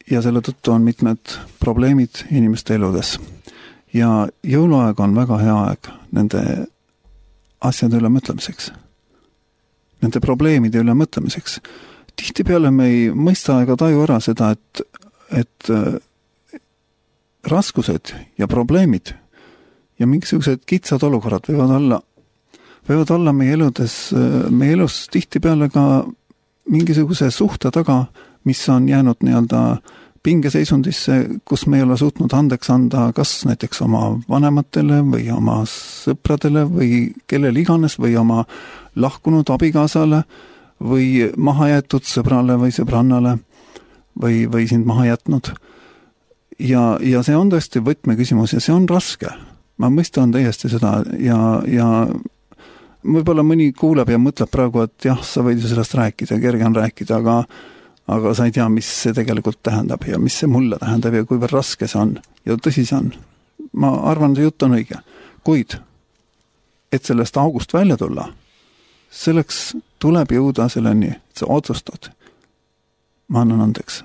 ja selle tõttu on mitmed probleemid inimeste eludes. Ja jõuluaeg on väga hea aeg nende asjade üle mõtlemiseks, nende probleemide üle mõtlemiseks. Tihtipeale me ei mõista ega taju ära seda, et raskused ja probleemid ja mingisugused kitsad olukorrad võivad olla meie elus tihtipeale ka mingisuguse suhte taga, mis on jäänud nii-öelda pingeseisundisse, kus me ei ole suutnud andeks anda kas näiteks oma vanematele või oma sõpradele või kellel iganes või oma lahkunud abikaasale või mahajäetud sõbrale või sõbrannale või sind maha jätnud. Ja see on tõesti võtmeküsimus ja see on raske. Ma mõistan täiesti seda ja võib-olla mõni kuuleb ja mõtleb praegu, et jah, sa võid ju sellest rääkida, kerge on rääkida, aga sa ei tea, mis see tegelikult tähendab ja mis see mulle tähendab ja kuivõrd raske see on ja tõsi see on. Ma arvan, see jutt on õige. Kuid, et sellest august välja tulla, selleks tuleb jõuda selleni, et sa otsustad. Ma annan andeks.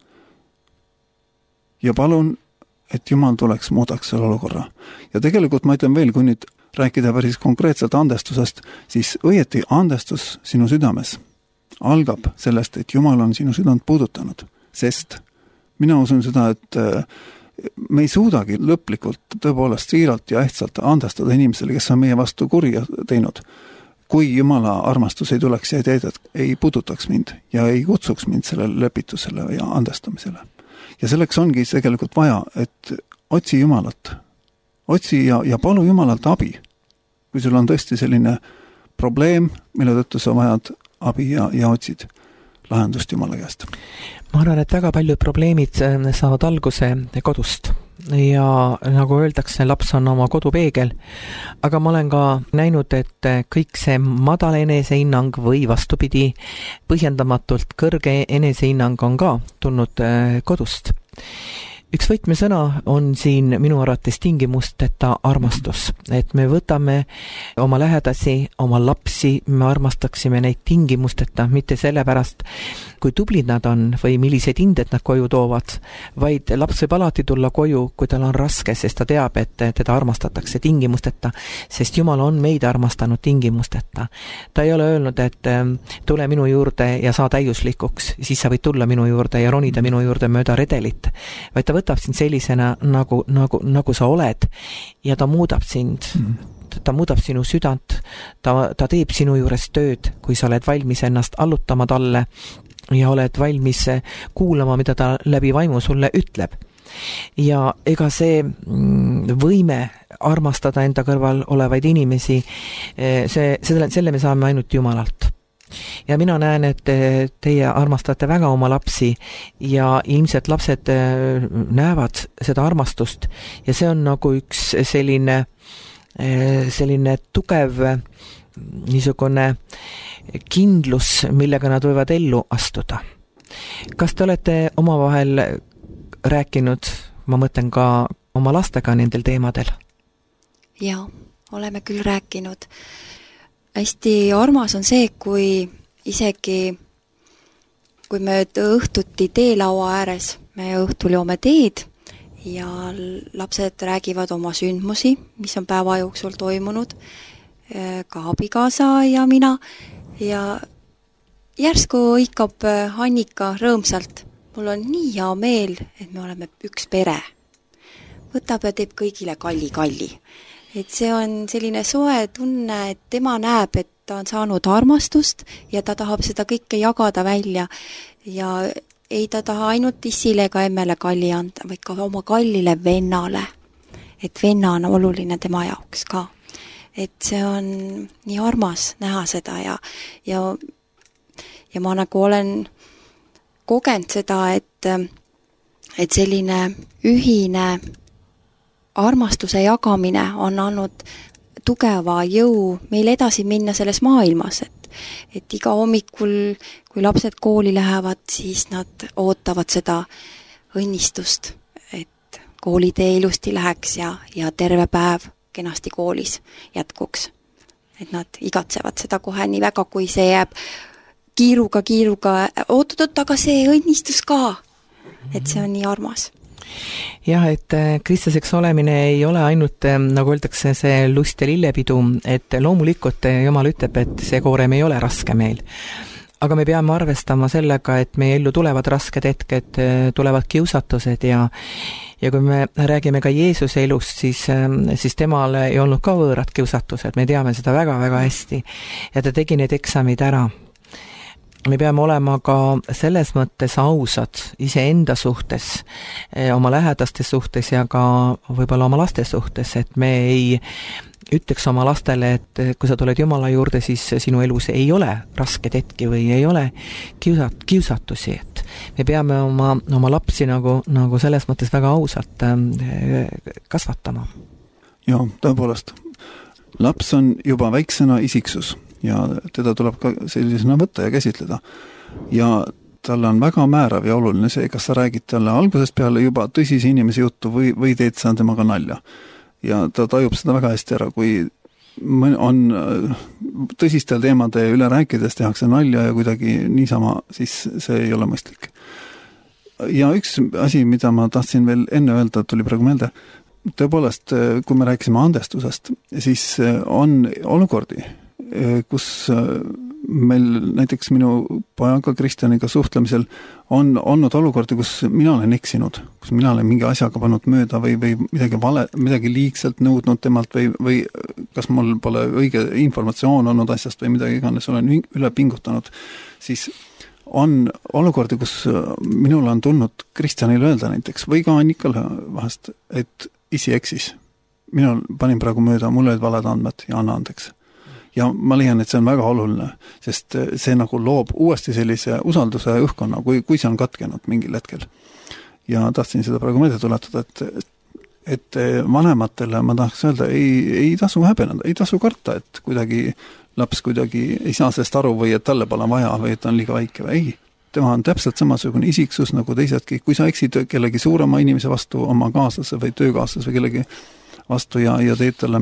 Ja palun, et Jumal tuleks, muudaks selle olukorra. Ja tegelikult ma ütlen veel, kui nüüd rääkida päris konkreetselt andestusest, siis õieti andestus sinu südames algab sellest, et Jumal on sinu südant puudutanud, sest mina usun seda, et me ei suudagi lõplikult tõepoolest siiralt ja ehtsalt andestada inimesele, kes on meie vastu kurja teinud, kui Jumala armastus ei tuleks ja ei puudutaks mind ja ei kutsuks mind sellele lepitusele ja andestamisele. Ja selleks ongi tegelikult vaja, et otsi Jumalat, otsi ja palu Jumalalt abi, kui sul on tõesti selline probleem, mille tõttu sa vajad abi ja otsid lahendust Jumala käest. Ma arvan, et väga paljud probleemid saavad alguse kodust ja nagu öeldakse, laps on oma kodupeegel, aga ma olen ka näinud, et kõik see madal enesehinnang või vastupidi, põhjendamatult kõrge enesehinnang on ka tulnud kodust. Üks võtmesõna on siin minu arvates tingimusteta armastus, et me võtame oma lähedasi, oma lapsi, me armastaksime neid tingimusteta, mitte sellepärast, kui tublid nad on või millised hinded nad koju toovad, vaid laps võib alati tulla koju, kui tal on raske, sest ta teab, et teda armastatakse tingimusteta, sest Jumal on meid armastanud tingimusteta. Ta ei ole öelnud, et tule minu juurde ja saa täiuslikuks, siis sa võid tulla minu juurde ja ronida minu juurde mööda redelit, vaid ta võtab sind sellisena, nagu sa oled ja ta muudab sind. Ta muudab sinu südant, ta teeb sinu juures tööd, kui sa oled valmis ennast allutama talle ja oled valmis kuulama, mida ta läbi vaimu sulle ütleb. Ja ega see võime armastada enda kõrval olevaid inimesi, selle me saame ainult Jumalalt. Ja mina näen, et teie armastate väga oma lapsi ja ilmselt lapsed näevad seda armastust ja see on nagu üks selline tugev niisugune kindlus, millega nad võivad ellu astuda. Kas te olete omavahel rääkinud, ma mõtlen ka oma lastega nendel teemadel? Jaa, oleme küll rääkinud. Hästi armas on see, kui me õhtuti teelaua ääres, me õhtul joome teed ja lapsed räägivad oma sündmusi, mis on päeva jooksul toimunud, ka abikaasa ja mina, ja järsku hõikab Annika rõõmsalt. Mul on nii hea meel, et me oleme üks pere. Võtab ja teeb kõigile kalli. Et see on selline soe tunne, et tema näeb, et ta on saanud armastust ja ta tahab seda kõike jagada välja ja ei ta taha ainult tissile ega emmele kalli anda, vaid ka oma kallile vennale. Et venna on oluline tema jaoks ka. Et see on nii armas näha seda ja ma nagu olen kogenud seda, et selline ühine armastuse jagamine on andnud tugeva jõu meil edasi minna selles maailmas, et iga hommikul, kui lapsed kooli lähevad, siis nad ootavad seda õnnistust, et koolitee ilusti läheks ja terve päev kenasti koolis jätkuks. Et nad igatsevad seda kohe nii väga, kui see jääb kiiruga, oot, aga see õnnistus ka. et see on nii armas. Jah, et kristlaseks olemine ei ole ainult, nagu öeldakse, see lust ja lillepidu, et loomulikult Jumal ütleb, et see koorem ei ole raske meil. Aga me peame arvestama sellega, et meie ellu tulevad rasked hetked, tulevad kiusatused ja kui me räägime ka Jeesuse elust, siis temal ei olnud ka võõrad kiusatused, me teame seda väga-väga hästi ja ta tegi need eksamid ära. Me peame olema ka selles mõttes ausad iseenda suhtes, oma lähedaste suhtes ja ka võib-olla oma laste suhtes, et me ei ütleks oma lastele, et kui sa tuled Jumala juurde, siis sinu elus ei ole rasked hetki või ei ole kiusatusi, et me peame oma lapsi nagu selles mõttes väga ausalt kasvatama. Ja, tõepoolest. Laps on juba väiksena isiksus ja teda tuleb ka sellisena võtta ja käsitleda. Ja talle on väga määrav ja oluline see, kas sa räägid talle algusest peale juba tõsise inimese juttu või teed sa temaga nalja. Ja ta tajub seda väga hästi ära, kui on tõsistel teemade üle rääkides tehakse nalja ja kuidagi niisama, siis see ei ole mõistlik. Ja üks asi, mida ma tahtsin veel enne öelda, tuli praegu meelde, tõepoolest, kui me rääkisime andestusest, siis on olukordi, kus meil näiteks minu pojaga Kristjaniga suhtlemisel on olnud olukordi, kus mina olen eksinud, kus mina olen mingi asjaga pannud mööda või midagi liigselt nõudnud temalt või kas mul pole õige informatsioon olnud asjast või midagi iganes olen üle pingutanud, siis on olukordi, kus minul on tulnud Kristjanile öelda näiteks või ka Annikale vahest, et isi eksis. Mina panin praegu mööda, mul olid valed andmed ja anna andeks. Ja ma leian, et see on väga oluline, sest see nagu loob uuesti sellise usalduse õhkkonna, kui see on katkenud mingil hetkel. Ja tahtsin seda praegu meelde tuletada, et vanematele ma tahaks öelda, ei tasu häbeneda, ei tasu karta, et laps kuidagi ei saa sellest aru või et talle pole vaja või et ta on liiga väike või ei. Tema on täpselt samasugune isiksus nagu teisedki. Kui sa eksid kellegi suurema inimese vastu, oma kaaslase või töökaaslase või kellegi vastu ja teed talle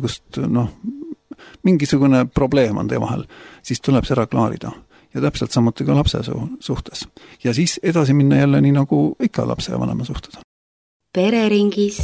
mingisugune probleem on teie vahel, siis tuleb see ära klaarida. Ja täpselt samuti ka lapse suhtes. Ja siis edasi minna jälle nii nagu ikka lapse ja vanema suhted. Pereringis.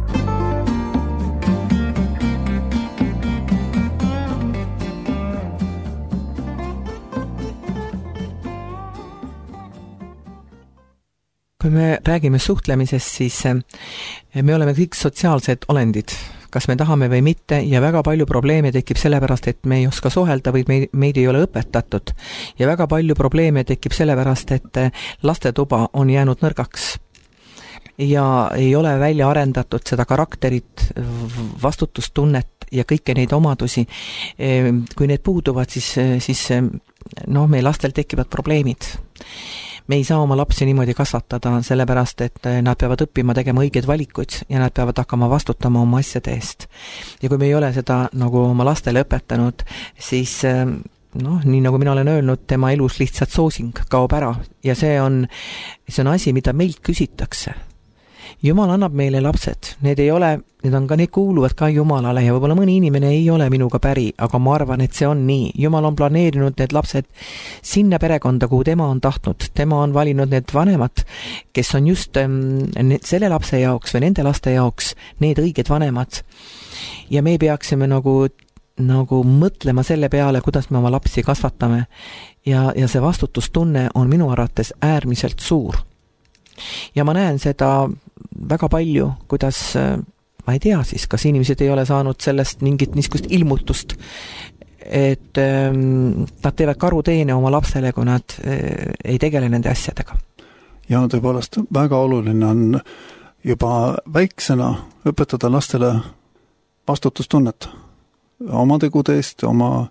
Kui me räägime suhtlemisest, siis me oleme kõik sotsiaalsed olendid, kas me tahame või mitte, ja väga palju probleeme tekib sellepärast, et me ei oska suhelda või meid ei ole õpetatud. Ja väga palju probleeme tekib sellepärast, et lastetuba on jäänud nõrgaks ja ei ole välja arendatud seda karakterit, vastutustunnet ja kõiki neid omadusi. Kui need puuduvad, siis meie lastel tekivad probleemid. Me ei saa oma lapsi niimoodi kasvatada, sellepärast, et nad peavad õppima tegema õigeid valikuid ja nad peavad hakkama vastutama oma asjade eest. Ja kui me ei ole seda nagu oma lastele õpetanud, siis nii nagu mina olen öelnud, tema elus lihtsalt soosing kaob ära ja see on asi, mida meilt küsitakse. Jumal annab meile lapsed, need kuuluvad ka Jumalale ja võib-olla mõni inimene ei ole minuga päri, aga ma arvan, et see on nii. Jumal on planeerinud need lapsed sinna perekonda, kuhu tema on tahtnud. Tema on valinud need vanemad, kes on just selle lapse jaoks või nende laste jaoks need õiged vanemad. Ja me peaksime nagu mõtlema selle peale, kuidas me oma lapsi kasvatame ja see vastutustunne on minu arvates äärmiselt suur. Ja ma näen seda väga palju, kuidas, ma ei tea siis, kas inimesed ei ole saanud sellest mingit niisugust ilmutust, et nad teevad karuteene oma lapsele, kui nad ei tegele nende asjadega. Ja tõepoolest, väga oluline on juba väiksena õpetada lastele vastutustunnet. Oma tegude eest, oma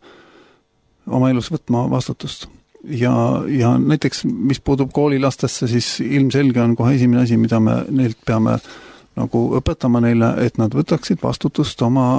elus võtma vastutust. Ja näiteks, mis puudub koolilastesse, siis ilmselge on kohe esimene asi, mida me neilt peame nagu õpetama neile, et nad võtaksid vastutust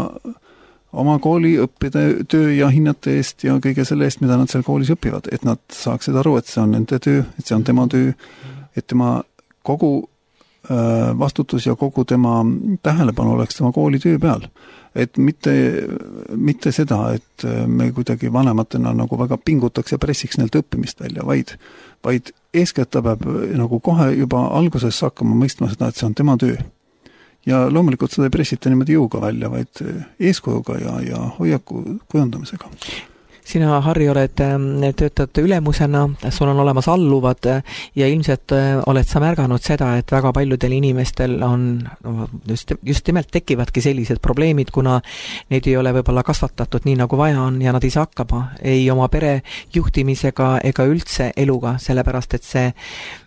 oma kooli õppide töö ja hinnete eest ja kõige selle eest, mida nad seal koolis õpivad, et nad saaksid aru, et see on nende töö, et see on tema töö, et tema kogu vastutus ja kogu tema tähelepanu oleks tema kooli töö peal. Et mitte seda, et me kuidagi vanematena nagu väga pingutaks ja pressiks neilt õppimist välja, vaid eeskätt ta peab nagu kohe juba alguses hakkama mõistma seda, et see on tema töö. Ja loomulikult seda ei pressita niimoodi jõuga välja, vaid eeskujuga ja hoiaku kujundamisega. Sina, Harri, töötad ülemusena, sul on olemas alluvad ja ilmselt oled sa märganud seda, et väga paljudel inimestel on just nimelt tekivadki sellised probleemid, kuna neid ei ole võib-olla kasvatatud nii, nagu vaja on ja nad ei saa hakkama ei oma pere juhtimisega ega üldse eluga, sellepärast et see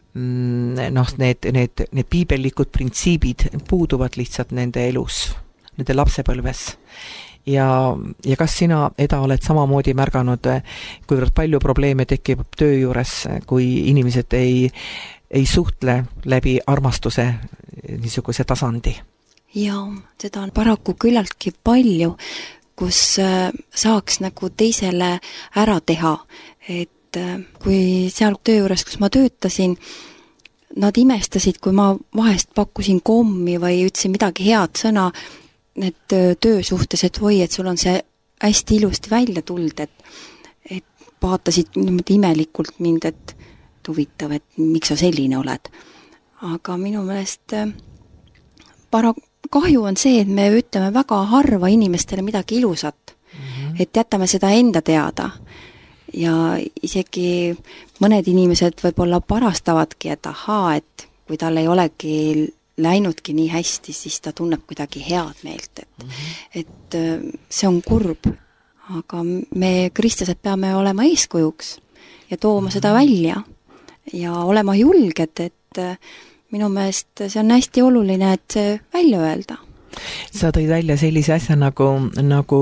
need piibellikud printsiibid puuduvad lihtsalt nende elus, nende lapsepõlves. Ja kas sina, Eda, oled samamoodi märganud, kuivõrd palju probleeme tekib töö juures, kui inimesed ei suhtle läbi armastuse niisuguse tasandi? Jaa, seda on paraku küllaltki palju, kus saaks nagu teisele ära teha, et kui seal töö juures, kus ma töötasin, nad imestasid, kui ma vahest pakkusin kommi või ütlesin midagi head sõna, need töö suhtes, et oi, et sul on see hästi ilusti välja tuld, et vaatasid niimoodi imelikult mind, et huvitav, et miks sa selline oled. Aga minu meelest kahju on see, et me ütleme väga harva inimestele midagi ilusat, et jätame seda enda teada. Ja isegi mõned inimesed võib-olla parastavadki, et ahaa, et kui tal ei olegi läinudki nii hästi, siis ta tunneb kuidagi head meelt, et see on kurb, aga me kristlased peame olema eeskujuks ja tooma seda välja ja olema julged, et minu meelest see on hästi oluline, et see välja öelda. Sa tõid välja sellise asja nagu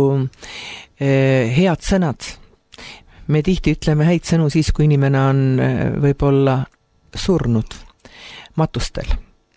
head sõnad. Me tihti ütleme häid sõnu siis, kui inimene on võib-olla surnud matustel.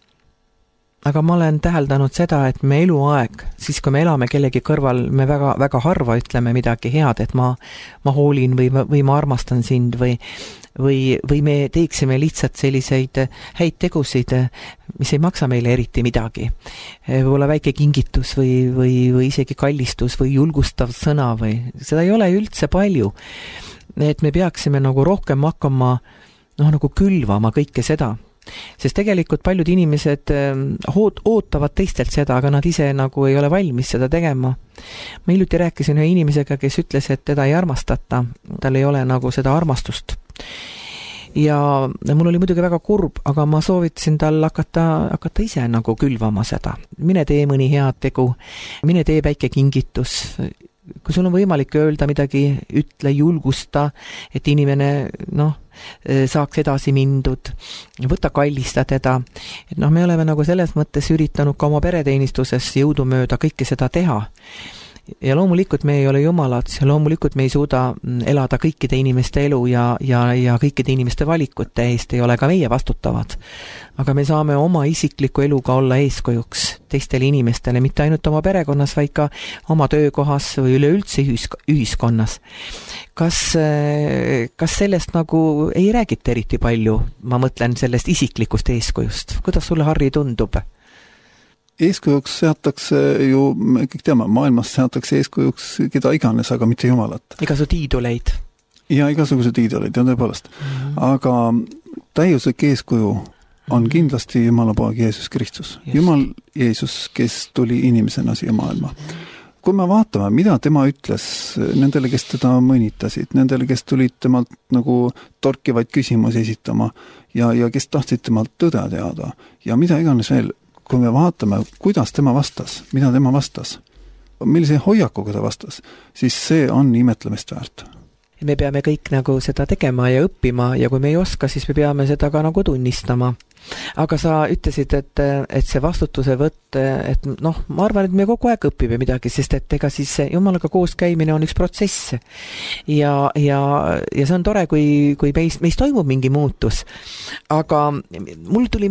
Aga ma olen täheldanud seda, et me eluaeg, siis kui me elame kellegi kõrval, me väga, väga harva ütleme midagi head, et ma hoolin või ma armastan sind või me teeksime lihtsalt selliseid häid tegusid, mis ei maksa meile eriti midagi. Võib-olla väike kingitus või isegi kallistus või julgustav sõna või seda ei ole üldse palju. Et me peaksime nagu rohkem hakkama nagu külvama kõike seda. Sest tegelikult paljud inimesed ootavad teistelt seda, aga nad ise nagu ei ole valmis seda tegema. Ma hiljuti rääkisin ühe inimesega, kes ütles, et teda ei armastata, tal ei ole nagu seda armastust. Ja mul oli muidugi väga kurb, aga ma soovitasin tal hakata ise nagu külvama seda. Mine tee mõni head tegu, mine tee väike kingitus. Kui sul on võimalik öelda midagi, ütle, julgusta, et inimene saaks edasi mindud, võta kallista teda. Et me oleme nagu selles mõttes üritanud ka oma pereteenistuses jõudumööda kõike seda teha. Ja loomulikult me ei ole jumalad, ja loomulikult me ei suuda elada kõikide inimeste elu ja kõikide inimeste valikute eest ei ole ka meie vastutavad. Aga me saame oma isikliku eluga olla eeskujuks teistele inimestele, mitte ainult oma perekonnas, vaid ka oma töökohas või üleüldse ühiskonnas. Kas sellest nagu ei räägita eriti palju? Ma mõtlen sellest isiklikust eeskujust. Kuidas sulle, Harri, tundub? Eeskujuks seatakse ju, me kõik teame, maailmas seatakse eeskujuks keda iganes, aga mitte jumalat. Igasugu tiiduleid. Ja igasugused tiiduleid, ja tõepoolest. Aga täiuslik eeskuju on kindlasti Jumala poeg Jeesus Kristus. Just. Jumal Jeesus, kes tuli inimesena siia maailma. Kui me vaatame, mida tema ütles nendele, kes teda mõnitasid, nendele, kes tulid temalt nagu torkivaid küsimusi esitama ja kes tahtsid temalt tõde teada ja mida iganes veel, kui me vaatame, kuidas tema vastas, mida tema vastas, millise hoiakuga ta vastas, siis see on imetlemist väärt. Me peame kõik nagu seda tegema ja õppima ja kui me ei oska, siis me peame seda ka nagu tunnistama. Aga sa ütlesid, et see vastutuse võtt, et ma arvan, et me kogu aeg õpime midagi, sest et ega siis Jumalaga koos käimine on üks protsess. Ja see on tore, kui meis toimub mingi muutus. Aga mul tuli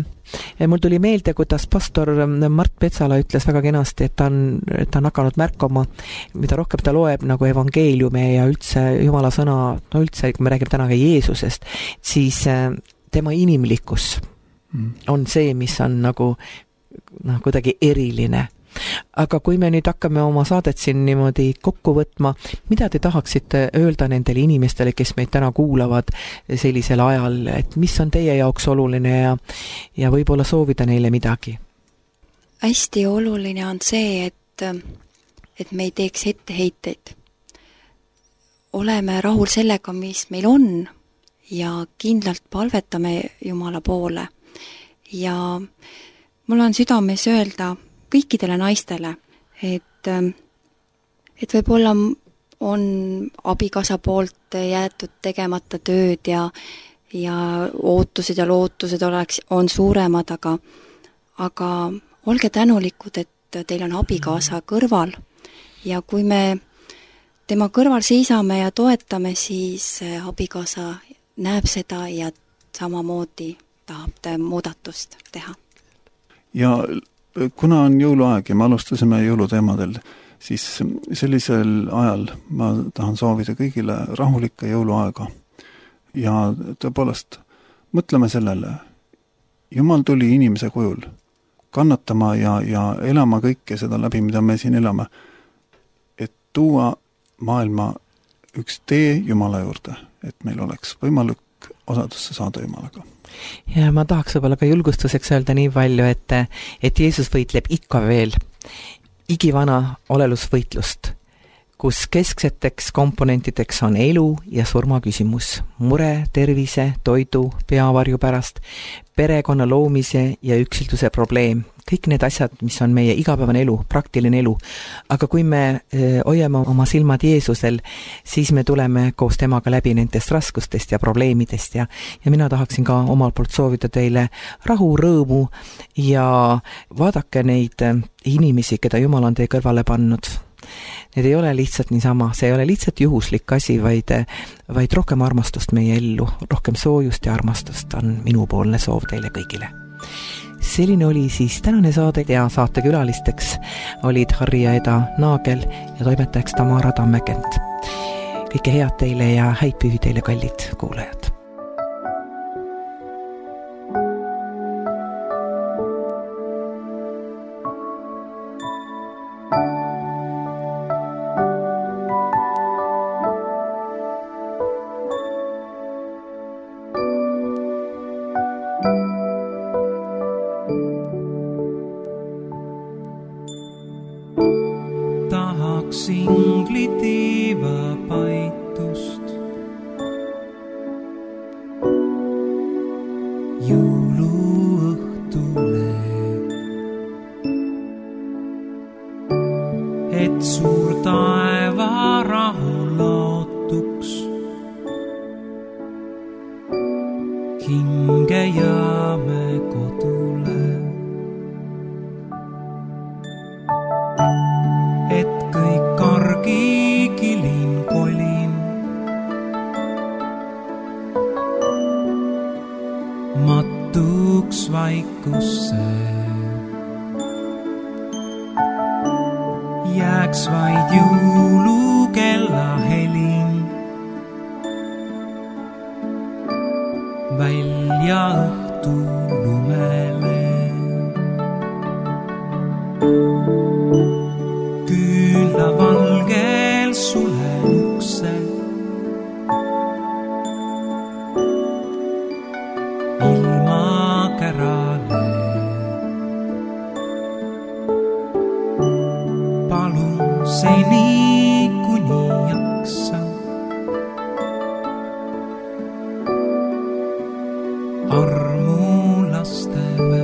meelde, kuidas pastor Mart Petsala ütles väga kenasti, et ta on hakanud märkama, mida rohkem ta loeb nagu evangeeliume ja üldse Jumala sõna, üldse, kui me räägime täna ka Jeesusest, siis tema inimlikkus on see, mis on nagu kuidagi eriline. Aga kui me nüüd hakkame oma saadet siin niimoodi kokku võtma, mida te tahaksite öelda nendele inimestele, kes meid täna kuulavad sellisel ajal, et mis on teie jaoks oluline ja võib-olla soovida neile midagi? Hästi oluline on see, et me ei teeks etteheiteid. Oleme rahul sellega, mis meil on ja kindlalt palvetame Jumala poole. Ja mul on südames öelda kõikidele naistele, et võib-olla on abikaasa poolt jäetud tegemata tööd ja ootused ja lootused on suuremad, aga olge tänulikud, et teil on abikaasa kõrval ja kui me tema kõrval seisame ja toetame, siis abikaasa näeb seda ja samamoodi tahab ta muudatust teha. Ja kuna on jõuluaeg ja me alustasime jõuluteemadel, siis sellisel ajal ma tahan soovida kõigile rahulikke jõuluaega. Ja tõepoolest, mõtleme sellele, Jumal tuli inimese kujul kannatama ja elama kõike seda läbi, mida me siin elame, et tuua maailma üks tee Jumala juurde, et meil oleks võimalik osadusse saada Jumalaga. Ja ma tahaks võib-olla ka julgustuseks öelda nii palju, et Jeesus võitleb ikka veel igivana olelusvõitlust, kus keskseteks komponentideks on elu ja surma küsimus, mure, tervise, toidu, peavarju pärast, perekonna loomise ja üksilduse probleem. Kõik need asjad, mis on meie igapäevane elu, praktiline elu. Aga kui me hoiame oma silmad Jeesusel, siis me tuleme koos temaga läbi nendest raskustest ja probleemidest ja mina tahaksin ka omalt poolt soovida teile rahu, rõõmu ja vaadake neid inimesi, keda Jumal on teie kõrvale pannud. Need ei ole lihtsalt niisama, see ei ole lihtsalt juhuslik asi, vaid rohkem armastust meie ellu, rohkem soojust ja armastust on minupoolne soov teile kõigile. Selline oli siis tänane saade ja saatekülalisteks olid Harri ja Eda Naagel ja toimetajaks Tamara Tammekent. Kõike head teile ja häid pühi teile, kallid kuulajad! Singlitiiva paitust jõuluõhtule, et suur taeva rahu lootuks hinge jääme kodule. Kilin kolin, matuks vaikusse, jääks vaid jõulukella helin, välja õhtu lumele. Küünla valgel sulen ukse, ilma kärale. Palun seni kuni jaksan, armu lastele.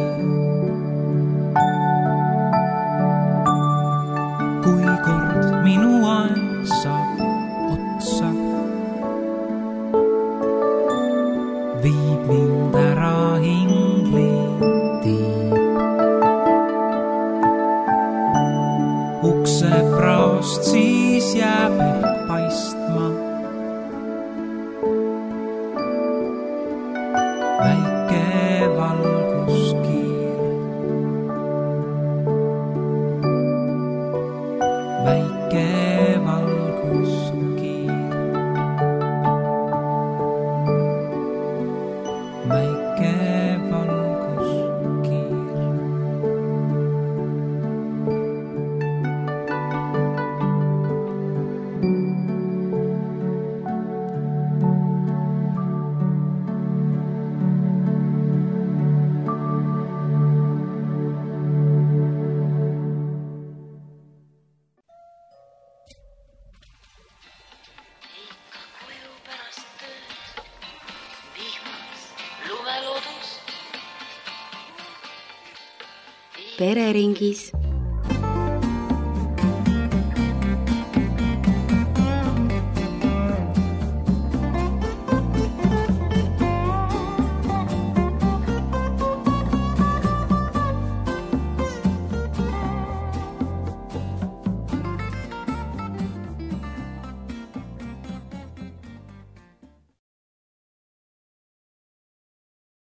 Kui kord minu aeg saab otsa, viib mind ära hinglitiib. Ukse praost siis jääb ehk paistma väike valguskiir. Väike valguskiir, väike valguskiir. pereringis